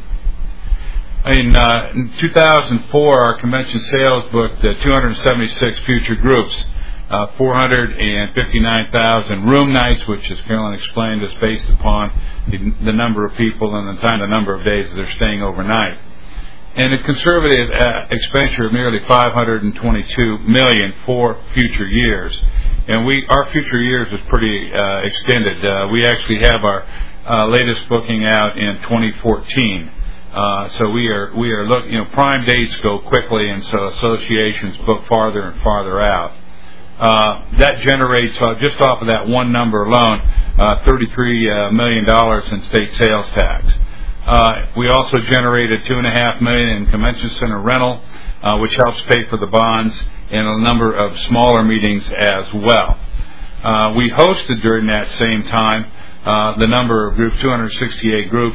In, uh, in two thousand four, our convention sales booked uh, two hundred seventy-six future groups, uh, four hundred fifty-nine thousand room nights, which, as Carolyn explained, is based upon the, the number of people and the time, the number of days that they're staying overnight. And a conservative uh, expenditure of nearly five hundred twenty-two million dollars for future years. And we, our future years is pretty uh, extended. Uh, we actually have our uh, latest booking out in twenty fourteen. Uh, so we are we are looking. You know, prime dates go quickly, and so associations book farther and farther out. Uh, that generates uh, just off of that one number alone, uh, thirty-three uh, million dollars in state sales tax. Uh, we also generated two and a half million in convention center rental, uh, which helps pay for the bonds and a number of smaller meetings as well. Uh, we hosted during that same time uh, the number of groups, two hundred sixty-eight groups,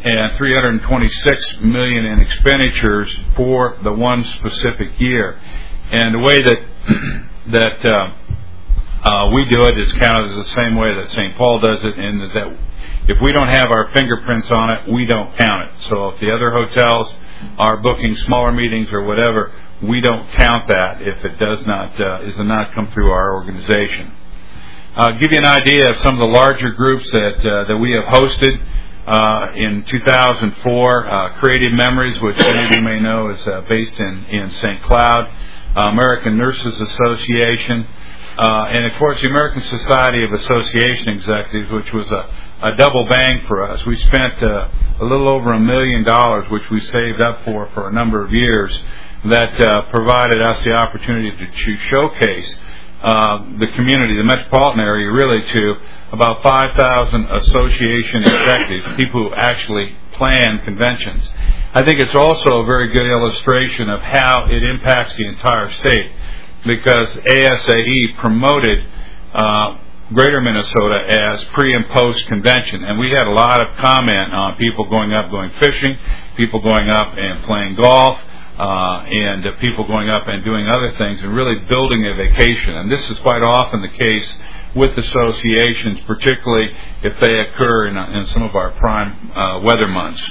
and three hundred twenty-six million dollars in expenditures for the one specific year. And the way that that uh, uh, we do it is counted as the same way that Saint Paul does it, in that if we don't have our fingerprints on it, we don't count it. So if the other hotels are booking smaller meetings or whatever, we don't count that if it does not uh, is not come through our organization. I'll give you an idea of some of the larger groups that uh, that we have hosted. Uh, in two thousand four, uh, Creative Memories, which some of you may know is uh, based in, in Saint Cloud, uh, American Nurses Association, uh, and of course the American Society of Association Executives, which was a, a double bang for us. We spent uh, a little over a million dollars, which we saved up for for a number of years, that uh, provided us the opportunity to, to showcase uh, the community, the metropolitan area, really to about five thousand association executives, people who actually plan conventions. I think it's also a very good illustration of how it impacts the entire state, because A S A E promoted uh, Greater Minnesota as pre and post convention, and we had a lot of comment on people going up, going fishing, people going up and playing golf, uh, and uh, people going up and doing other things and really building a vacation. And this is quite often the case with associations, particularly if they occur in, in some of our prime uh, weather months.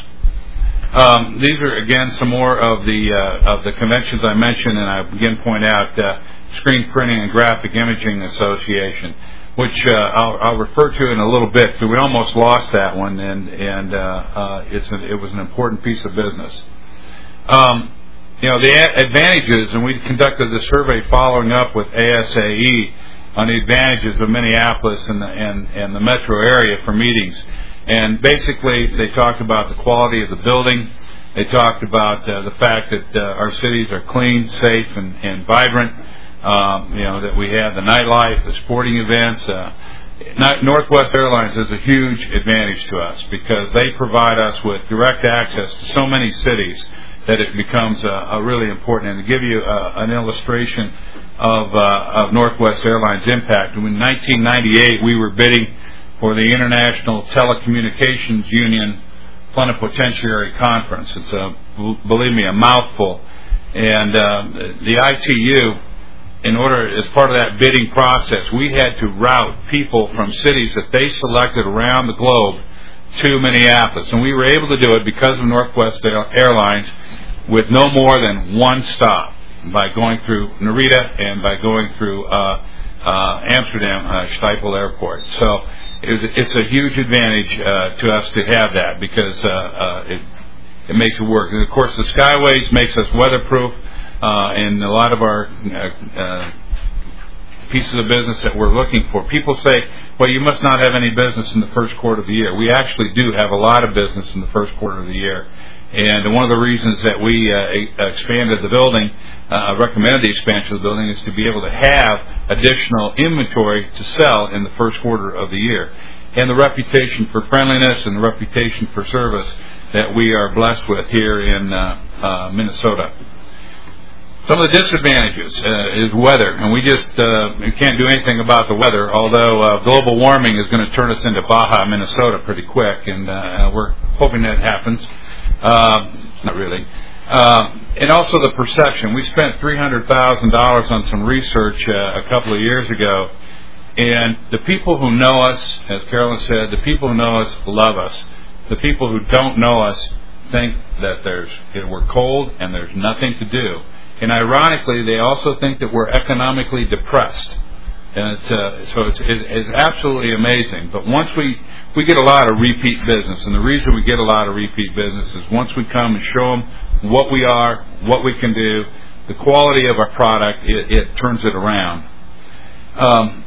Um, these are again some more of the uh, of the conventions I mentioned, and I again point out uh, Screen Printing and Graphic Imaging Association, which uh, I'll, I'll refer to in a little bit, because we almost lost that one, and and uh, uh, it's an, it was an important piece of business. Um, you know, the a- advantages, and we conducted the survey following up with A S A E on the advantages of Minneapolis and the, and, and the metro area for meetings. And basically, they talked about the quality of the building. They talked about uh, the fact that uh, our cities are clean, safe, and, and vibrant. Um, you know, that we have the nightlife, the sporting events. Uh, Northwest Airlines is a huge advantage to us, because they provide us with direct access to so many cities that it becomes uh, a really important. And to give you uh, an illustration of, uh, of Northwest Airlines' impact, in nineteen ninety-eight we were bidding for the International Telecommunications Union Plenipotentiary Conference. It's a, believe me, a mouthful. And uh, the I T U, in order, as part of that bidding process, we had to route people from cities that they selected around the globe to Minneapolis. And we were able to do it because of Northwest Airlines with no more than one stop, by going through Narita and by going through uh, uh, Amsterdam uh, Schiphol Airport. So it's a huge advantage uh, to us to have that, because uh, uh, it, it makes it work. And of course, the Skyways makes us weatherproof, uh, and a lot of our uh, uh, pieces of business that we're looking for. People say, well, you must not have any business in the first quarter of the year. We actually do have a lot of business in the first quarter of the year. And one of the reasons that we uh, expanded the building, uh, recommended the expansion of the building, is to be able to have additional inventory to sell in the first quarter of the year. And the reputation for friendliness and the reputation for service that we are blessed with here in uh, uh, Minnesota. Some of the disadvantages uh, is weather, and we just uh, we can't do anything about the weather, although uh, global warming is going to turn us into Baja, Minnesota pretty quick, and uh, we're hoping that happens. Uh, not really. Uh, and also the perception. We spent three hundred thousand dollars on some research uh, a couple of years ago, and the people who know us, as Carolyn said, the people who know us love us. The people who don't know us think that there's you know, we're cold and there's nothing to do. And ironically, they also think that we're economically depressed. And it's, uh, so it's, it, it's absolutely amazing. But once we, we get a lot of repeat business, and the reason we get a lot of repeat business is once we come and show them what we are, what we can do, the quality of our product, it, it turns it around. Um,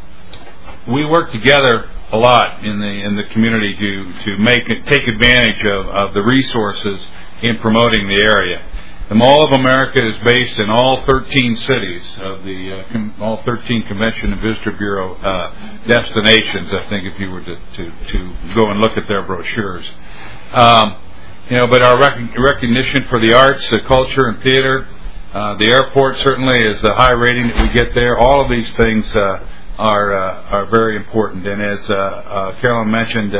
we work together a lot in the in the community to to make it, take advantage of, of the resources in promoting the area. The Mall of America is based in all thirteen cities of the uh, com- all thirteen Convention and Visitor Bureau uh, destinations. I think if you were to, to, to go and look at their brochures, um, you know. But our rec- recognition for the arts, the culture, and theater, uh, the airport certainly is the high rating that we get there. All of these things uh, are uh, are very important. And as uh, uh, Carolyn mentioned, uh,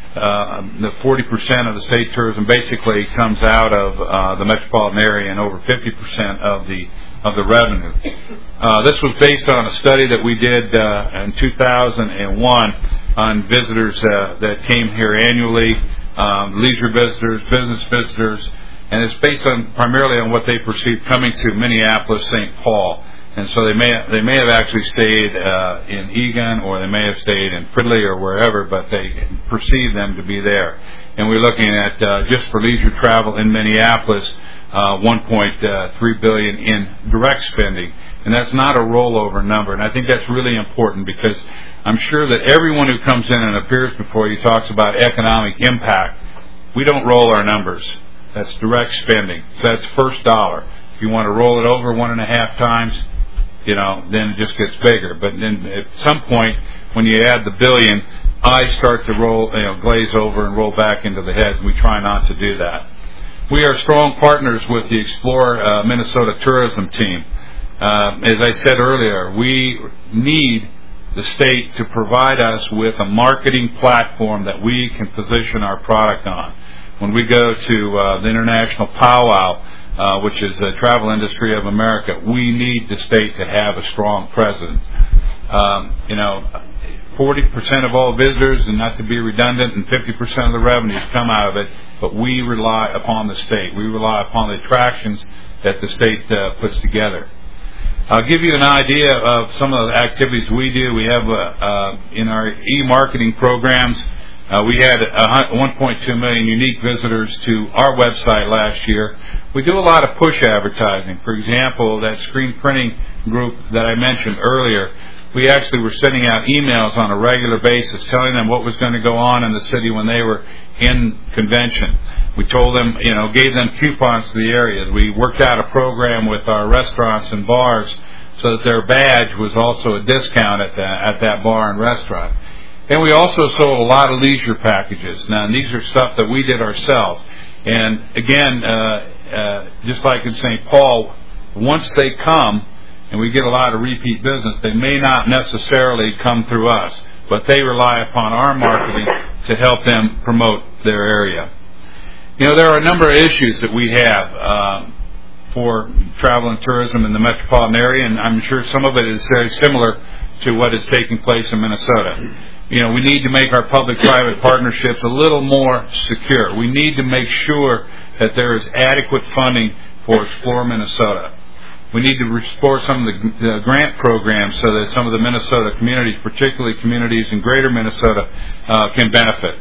uh, the forty percent of the state tourism basically comes out of uh, the metropolitan area, and over fifty percent of the of the revenue. Uh, this was based on a study that we did uh, in two thousand one on visitors uh, that came here annually, um, leisure visitors, business visitors, and it's based on primarily on what they perceived coming to Minneapolis, Saint Paul. And so they may they may have actually stayed uh, in Eagan, or they may have stayed in Fridley or wherever, but they perceived them to be there. And we're looking at uh, just for leisure travel in Minneapolis, uh, one point three billion dollars in direct spending, and that's not a rollover number. And I think that's really important, because I'm sure that everyone who comes in and appears before you talks about economic impact. We don't roll our numbers. That's direct spending. So that's first dollar. If you want to roll it over one and a half times, you know, then it just gets bigger. But then at some point, when you add the billion, eyes start to roll, you know, glaze over and roll back into the head, and we try not to do that. We are strong partners with the Explore uh, Minnesota tourism team. Uh, as I said earlier, we need the state to provide us with a marketing platform that we can position our product on. When we go to uh, the International Powwow, Uh, which is the Travel Industry of America, we need the state to have a strong presence. Um, you know, forty percent of all visitors, and not to be redundant, and fifty percent of the revenues come out of it, but we rely upon the state. We rely upon the attractions that the state uh, puts together. I'll give you an idea of some of the activities we do. We have, uh, uh, in our e-marketing programs, Uh, we had uh, one point two million unique visitors to our website last year. We do a lot of push advertising. For example, that screen printing group that I mentioned earlier, we actually were sending out emails on a regular basis telling them what was going to go on in the city when they were in convention. We told them, you know, gave them coupons to the area. We worked out a program with our restaurants and bars so that their badge was also a discount at that, at that bar and restaurant. And we also sold a lot of leisure packages. Now, these are stuff that we did ourselves. And again, uh, uh, just like in Saint Paul, once they come, and we get a lot of repeat business, they may not necessarily come through us, but they rely upon our marketing to help them promote their area. You know, there are a number of issues that we have uh, for travel and tourism in the metropolitan area, and I'm sure some of it is very similar to what is taking place in Minnesota. You know, we need to make our public-private partnerships a little more secure. We need to make sure that there is adequate funding for Explore Minnesota. We need to restore some of the, the grant programs so that some of the Minnesota communities, particularly communities in greater Minnesota, uh, can benefit.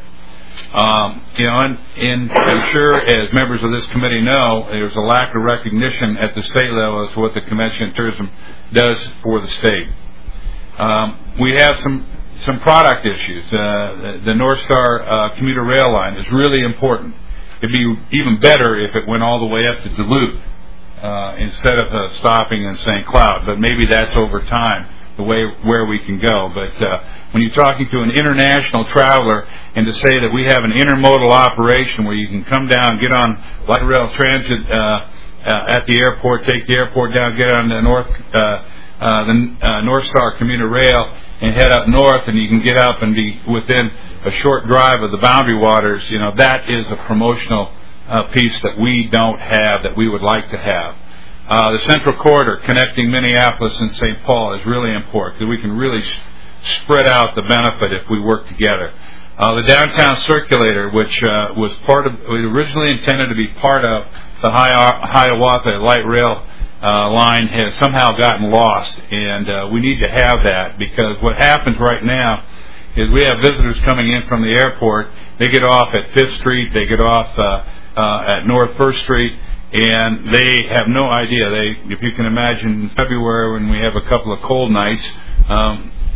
Um, you know, and, and I'm sure, as members of this committee know, there's a lack of recognition at the state level as to what the Convention and Tourism does for the state. Um, we have some some product issues. Uh, the North Star uh, commuter rail line is really important. It'd be even better if it went all the way up to Duluth uh, instead of uh, stopping in Saint Cloud. But maybe that's over time the way where we can go. But uh, when you're talking to an international traveler, and to say that we have an intermodal operation where you can come down, get on light rail transit uh, uh, at the airport, take the airport down, get on the North uh, uh, the uh, North Star commuter rail, and head up north, and you can get up and be within a short drive of the Boundary Waters, you know, that is a promotional uh, piece that we don't have that we would like to have. Uh, the Central Corridor connecting Minneapolis and Saint Paul is really important, because we can really s- spread out the benefit if we work together. Uh, the Downtown Circulator, which uh, was part of, was originally intended to be part of the Hiawatha Light Rail Uh, line has somehow gotten lost, and uh, we need to have that, because what happens right now is we have visitors coming in from the airport. They get off at Fifth Street, they get off uh, uh, at North First Street, and they have no idea. They, if you can imagine, in February when we have a couple of cold nights, um,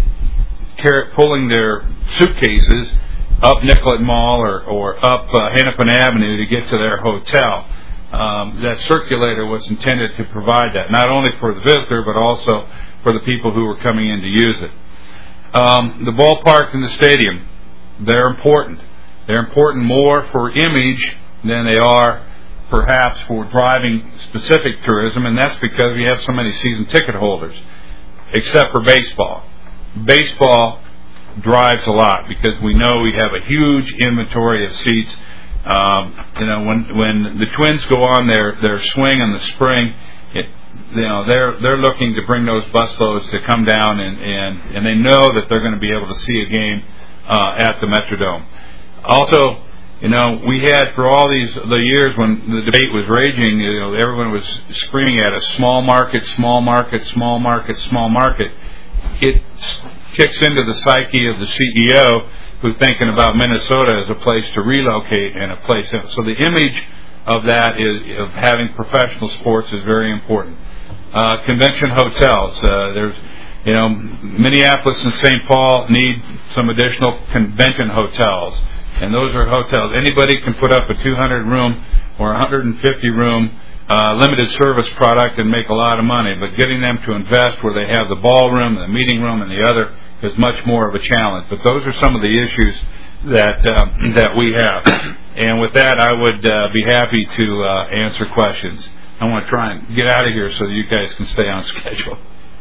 car- pulling their suitcases up Nicollet Mall or, or up uh, Hennepin Avenue to get to their hotel. Um, that circulator was intended to provide that, not only for the visitor, but also for the people who were coming in to use it. Um, the ballpark and the stadium, they're important. They're important more for image than they are perhaps for driving specific tourism, and that's because we have so many season ticket holders, except for baseball. Baseball drives a lot because we know we have a huge inventory of seats. Um, you know, when when the Twins go on their, their swing in the spring, it, you know, they're they're looking to bring those busloads to come down, and, and, and they know that they're going to be able to see a game uh, at the Metrodome. Also, you know, we had for all these the years when the debate was raging, you know, everyone was screaming at us, small market, small market, small market, small market. It kicks into the psyche of the C E O who's thinking about Minnesota as a place to relocate and a place. So the image of that is of having professional sports is very important. Uh, convention hotels. Uh, there's, you know, Minneapolis and Saint Paul need some additional convention hotels. And those are hotels. Anybody can put up a two hundred room or one hundred fifty room uh, limited service product and make a lot of money. But getting them to invest where they have the ballroom, the meeting room, and the other is much more of a challenge. But those are some of the issues that uh, that we have. And with that, I would uh, be happy to uh, answer questions. I want to try and get out of here so that you guys can stay on schedule.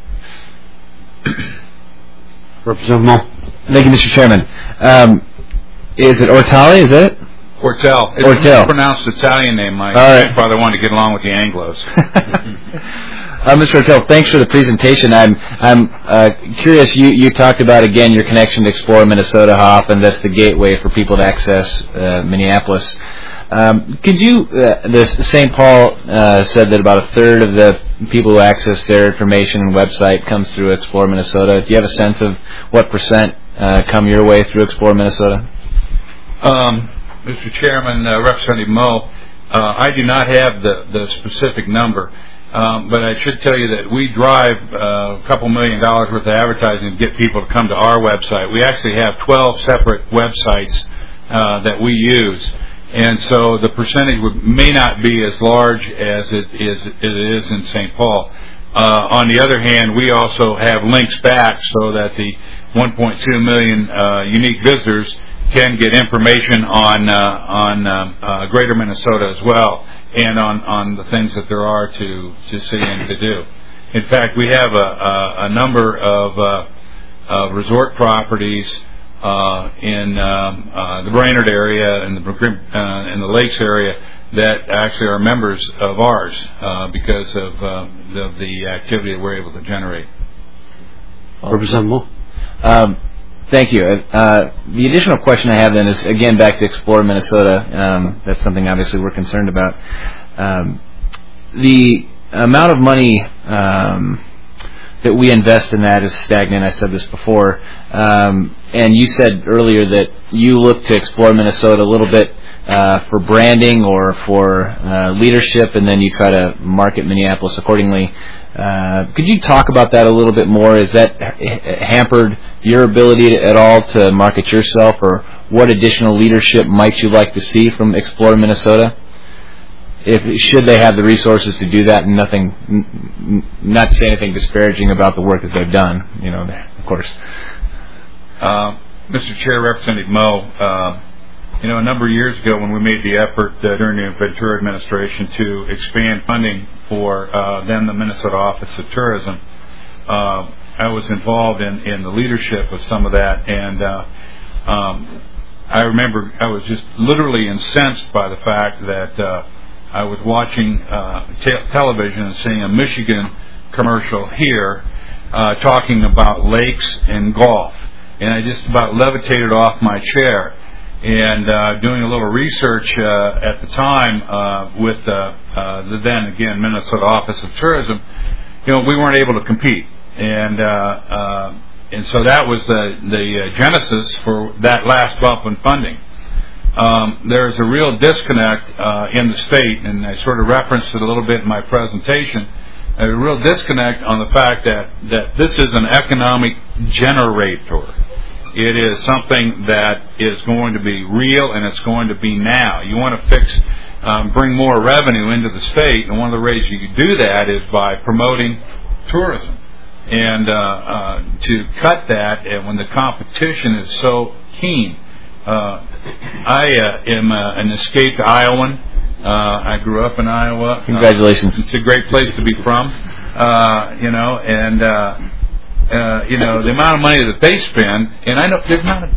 Representative Moe. Thank you, Mister Chairman. Um, Is it Ortale? Is that it? Ortel. It's Ortel. a pronounced Italian name. My right. grandfather wanted to get along with the Anglos. uh, Mister Ortel, thanks for the presentation. I'm I'm uh, curious. You, you talked about again your connection to Explore Minnesota how often that's the gateway for people to access uh, Minneapolis. Um, could you? Uh, the Saint Paul uh, said that about a third of the people who access their information and website comes through Explore Minnesota. Do you have a sense of what percent uh, come your way through Explore Minnesota? Um, Mister Chairman, uh, Representative Moe, uh, I do not have the, the specific number, um, but I should tell you that we drive uh, a couple million dollars worth of advertising to get people to come to our website. We actually have twelve separate websites uh, that we use, and so the percentage would, may not be as large as it is, it is in Saint Paul. Uh, on the other hand, we also have links back so that the one point two million uh, unique visitors can get information on uh, on uh, uh, Greater Minnesota as well, and on, on the things that there are to, to see and to do. In fact, we have a, a, a number of uh, uh, resort properties uh, in um, uh, the Brainerd area and the uh, in the Lakes area that actually are members of ours uh, because of uh, the, the activity that we're able to generate. Representative Moe. Um, Thank you. Uh, the additional question I have then is, again, back to Explore Minnesota. Um, that's something obviously we're concerned about. Um, the amount of money um, that we invest in that is stagnant. I said this before. Um, and you said earlier that you look to Explore Minnesota a little bit uh, for branding or for uh, leadership, and then you try to market Minneapolis accordingly. Uh, could you talk about that a little bit more? Is that hampered your ability to, at all to market yourself, or what additional leadership might you like to see from Explore Minnesota? If should they have the resources to do that, and nothing, n- not to say anything disparaging about the work that they've done, you know, of course. Uh, Mister Chair, Representative Moe, uh, you know, a number of years ago when we made the effort uh, during the Ventura administration to expand funding for uh, then the Minnesota Office of Tourism, uh, I was involved in, in the leadership of some of that, and uh, um, I remember I was just literally incensed by the fact that uh, I was watching uh, te- television and seeing a Michigan commercial here uh, talking about lakes and golf, and I just about levitated off my chair. And uh, doing a little research uh, at the time uh, with uh, uh, the then again Minnesota Office of Tourism, you know, we weren't able to compete, and uh, uh, and so that was the the uh, genesis for that last bump in funding. Um, there's a real disconnect uh, in the state, and I sort of referenced it a little bit in my presentation. A real disconnect on the fact that that this is an economic generator. It is something that is going to be real, and it's going to be now. You want to fix, um, bring more revenue into the state, and one of the ways you can do that is by promoting tourism. And uh, uh, to cut that, and when the competition is so keen, uh, I uh, am uh, an escaped Iowan. Uh, I grew up in Iowa. Congratulations! Uh, it's a great place to be from, uh, you know, and. Uh, uh, you know, the amount of money that they spend, and I know there's not a,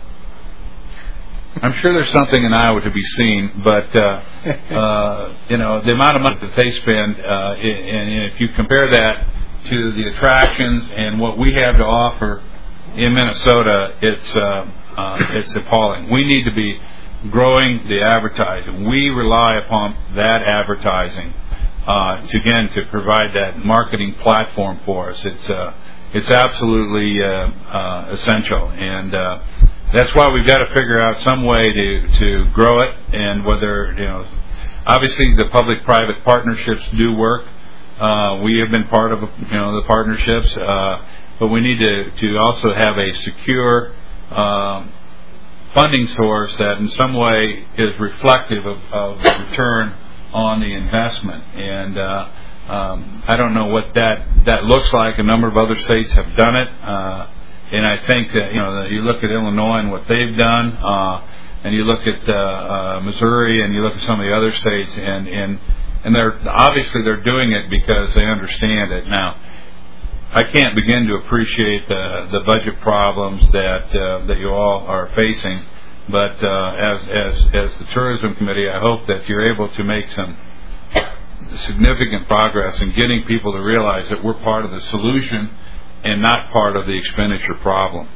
I'm sure there's something in Iowa to be seen, but, uh, uh, you know, the amount of money that they spend, uh, and, and if you compare that to the attractions and what we have to offer in Minnesota, it's, uh, uh, it's appalling. We need to be growing the advertising. We rely upon that advertising, uh, to, again, to provide that marketing platform for us. It's, uh, it's absolutely, uh, uh, essential. And, uh, that's why we've got to figure out some way to, to grow it, and whether, you know, obviously the public-private partnerships do work. Uh, we have been part of, you know, the partnerships, uh, but we need to, to also have a secure uh, funding source that in some way is reflective of, of return on the investment. And uh, um, I don't know what that, that looks like. A number of other states have done it. Uh, And I think that, you know, that you look at Illinois and what they've done, uh, and you look at uh, uh, Missouri, and you look at some of the other states, and and and they're obviously they're doing it because they understand it. Now, I can't begin to appreciate the the budget problems that uh, that you all are facing, but uh, as as as the tourism committee, I hope that you're able to make some significant progress in getting people to realize that we're part of the solution and not part of the expenditure problem.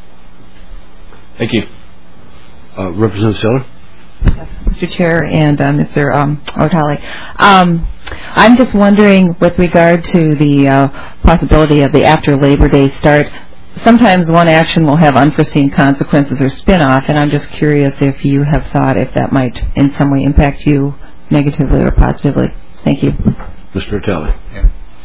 Thank you. Uh, Representative Seller? Yes, Mister Chair and uh, Mister Um, O'Talley. Um, I'm just wondering, with regard to the uh, possibility of the after Labor Day start, sometimes one action will have unforeseen consequences or spin-off, and I'm just curious if you have thought if that might in some way impact you negatively or positively. Thank you. Mister O'Talley. Yeah.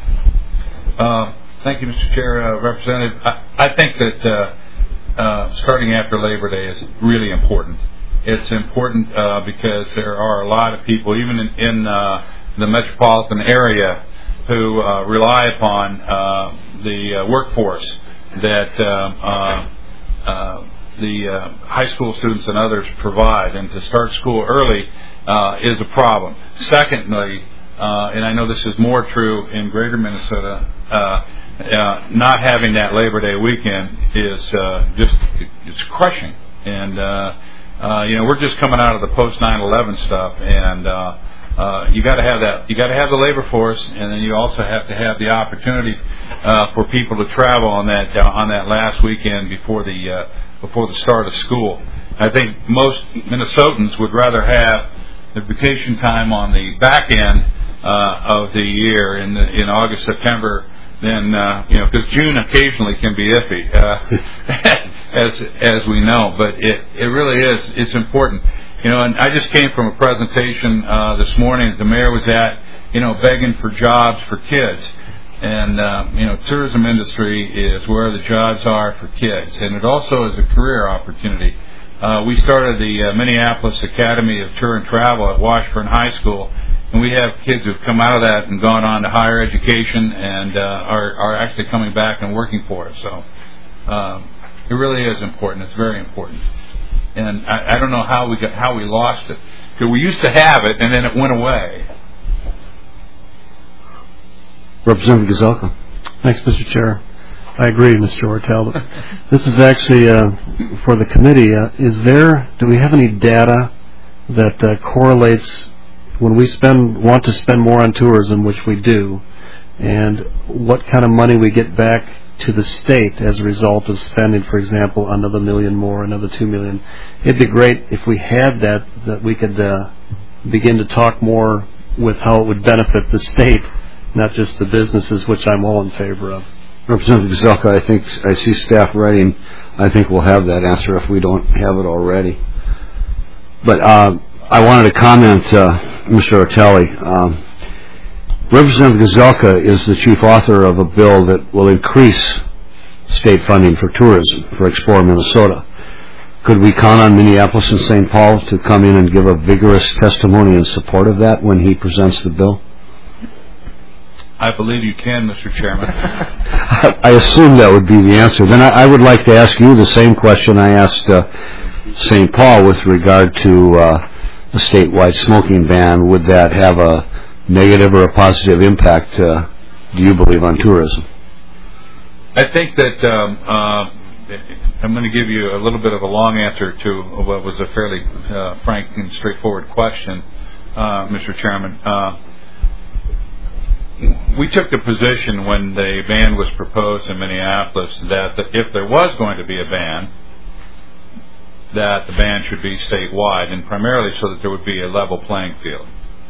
Uh, Thank you, Mister Chair. Uh, Representative, I, I think that uh, uh, starting after Labor Day is really important. It's important uh, because there are a lot of people, even in, in uh, the metropolitan area, who uh, rely upon uh, the uh, workforce that uh, uh, uh, the uh, high school students and others provide. And to start school early uh, is a problem. Secondly, uh, and I know this is more true in greater Minnesota, uh, Uh, not having that Labor Day weekend is uh, just it's crushing, and uh, uh, you know we're just coming out of the post nine eleven stuff, and uh, uh, you got to have that. You got to have the labor force, and then you also have to have the opportunity uh, for people to travel on that uh, on that last weekend before the uh, before the start of school. I think most Minnesotans would rather have the vacation time on the back end uh, of the year in the, in August, September. Then uh, you know, because June occasionally can be iffy, uh, as as we know. But it it really is. It's important, you know. And I just came from a presentation uh, this morning that the mayor was at, you know, begging for jobs for kids. And uh, you know, tourism industry is where the jobs are for kids, and it also is a career opportunity. Uh, we started the uh, Minneapolis Academy of Tour and Travel at Washburn High School. And we have kids who've come out of that and gone on to higher education and uh, are, are actually coming back and working for us. So um, it really is important. It's very important. And I, I don't know how we got how we lost it. Because we used to have it and then it went away. Representative Gazelka. Thanks, Mister Chair. I agree, Mister Ortel. This is actually uh, for the committee. Uh, is there? Do we have any data that uh, correlates when we spend want to spend more on tourism, which we do, and what kind of money we get back to the state as a result of spending, for example, another million more, another two million? It'd be great if we had that, that we could uh, begin to talk more with how it would benefit the state, not just the businesses, which I'm all in favor of. Representative Gazelka, I think I see staff writing. I think we'll have that answer if we don't have it already. But uh, I wanted to comment, uh, Mister O'Talley. Um, Representative Gazelka is the chief author of a bill that will increase state funding for tourism for Explore Minnesota. Could we count on Minneapolis and Saint Paul to come in and give a vigorous testimony in support of that when he presents the bill? I believe you can, Mister Chairman. I assume that would be the answer. Then I, I would like to ask you the same question I asked uh, Saint Paul with regard to uh, a statewide smoking ban. Would that have a negative or a positive impact, uh, do you believe, on tourism? I think that um, uh, I'm going to give you a little bit of a long answer to what was a fairly uh, frank and straightforward question, uh, Mister Chairman. Uh, we took the position when the ban was proposed in Minneapolis that if there was going to be a ban, that the ban should be statewide, and primarily so that there would be a level playing field.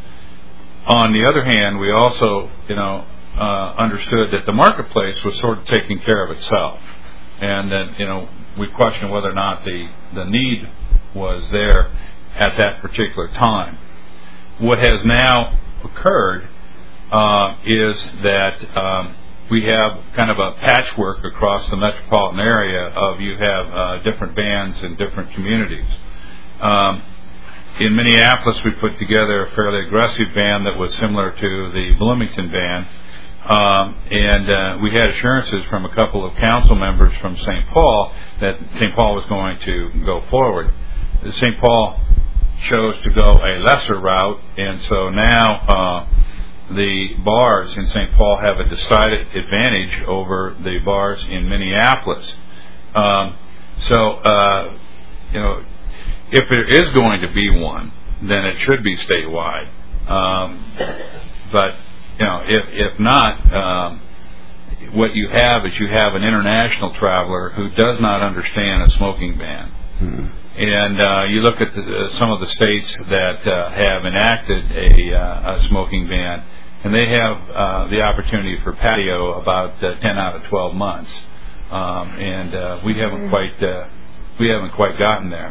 On the other hand, we also, you know, uh, understood that the marketplace was sort of taking care of itself, and that, you know, we questioned whether or not the, the need was there at that particular time. What has now occurred uh, is that um, we have kind of a patchwork across the metropolitan area of you have uh, different bans in different communities. Um, in Minneapolis, we put together a fairly aggressive ban that was similar to the Bloomington ban, um, and uh, we had assurances from a couple of council members from Saint Paul that Saint Paul was going to go forward. Saint Paul chose to go a lesser route, and so now uh, the bars in Saint Paul have a decided advantage over the bars in Minneapolis. Um, so, uh, you know, if there is going to be one, then it should be statewide. Um, but, you know, if, if not, um, what you have is you have an international traveler who does not understand a smoking ban. Mm-hmm. And uh, you look at the, uh, some of the states that uh, have enacted a, uh, a smoking ban, and they have uh, the opportunity for patio about uh, ten out of twelve months, um, and uh, we haven't quite uh, we haven't quite gotten there.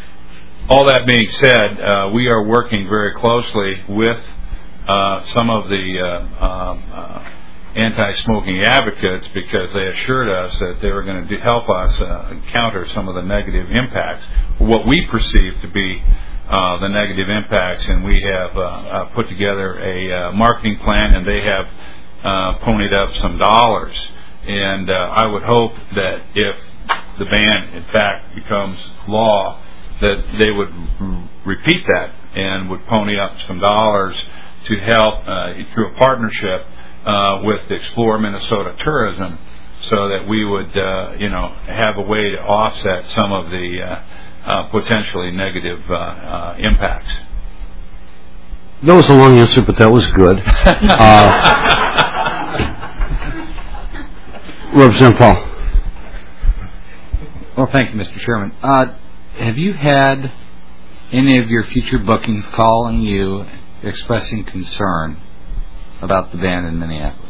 All that being said, uh, we are working very closely with uh, some of the uh, um, uh, anti-smoking advocates, because they assured us that they were going to help us uh, counter some of the negative impacts, what we perceive to be uh, the negative impacts, and we have uh, uh, put together a uh, marketing plan, and they have uh, ponied up some dollars. And uh, I would hope that if the ban, in fact, becomes law, that they would r- repeat that and would pony up some dollars to help uh, through a partnership Uh, with Explore Minnesota Tourism, so that we would, uh, you know, have a way to offset some of the uh, uh, potentially negative uh, uh, impacts. That was a long answer, but that was good. uh, Representative Paul. Well, thank you, Mister Chairman. Uh, have you had any of your future bookings calling you expressing concern about the ban in Minneapolis?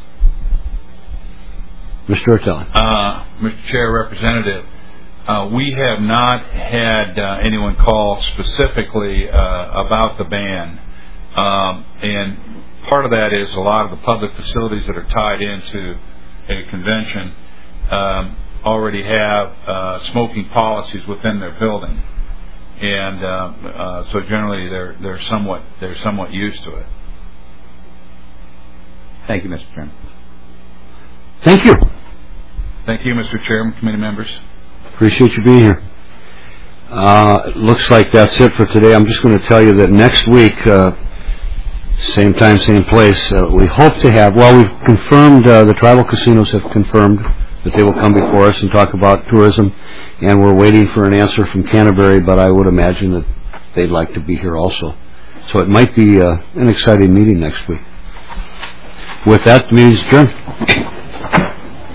Mister Ortelli. Uh, Mister Chair, Representative, uh, we have not had uh, anyone call specifically uh, about the ban. Um, and part of that is a lot of the public facilities that are tied into a convention um, already have uh, smoking policies within their building. And uh, uh, so generally they're, they're, somewhat, they're somewhat used to it. Thank you, Mister Chairman. Thank you. Thank you, Mister Chairman, committee members. Appreciate you being here. Uh, it looks like that's it for today. I'm just going to tell you that next week, uh, same time, same place, uh, we hope to have, well, we've confirmed, uh, the tribal casinos have confirmed that they will come before us and talk about tourism, and we're waiting for an answer from Canterbury, but I would imagine that they'd like to be here also. So it might be uh, an exciting meeting next week. With that, the meeting is adjourned.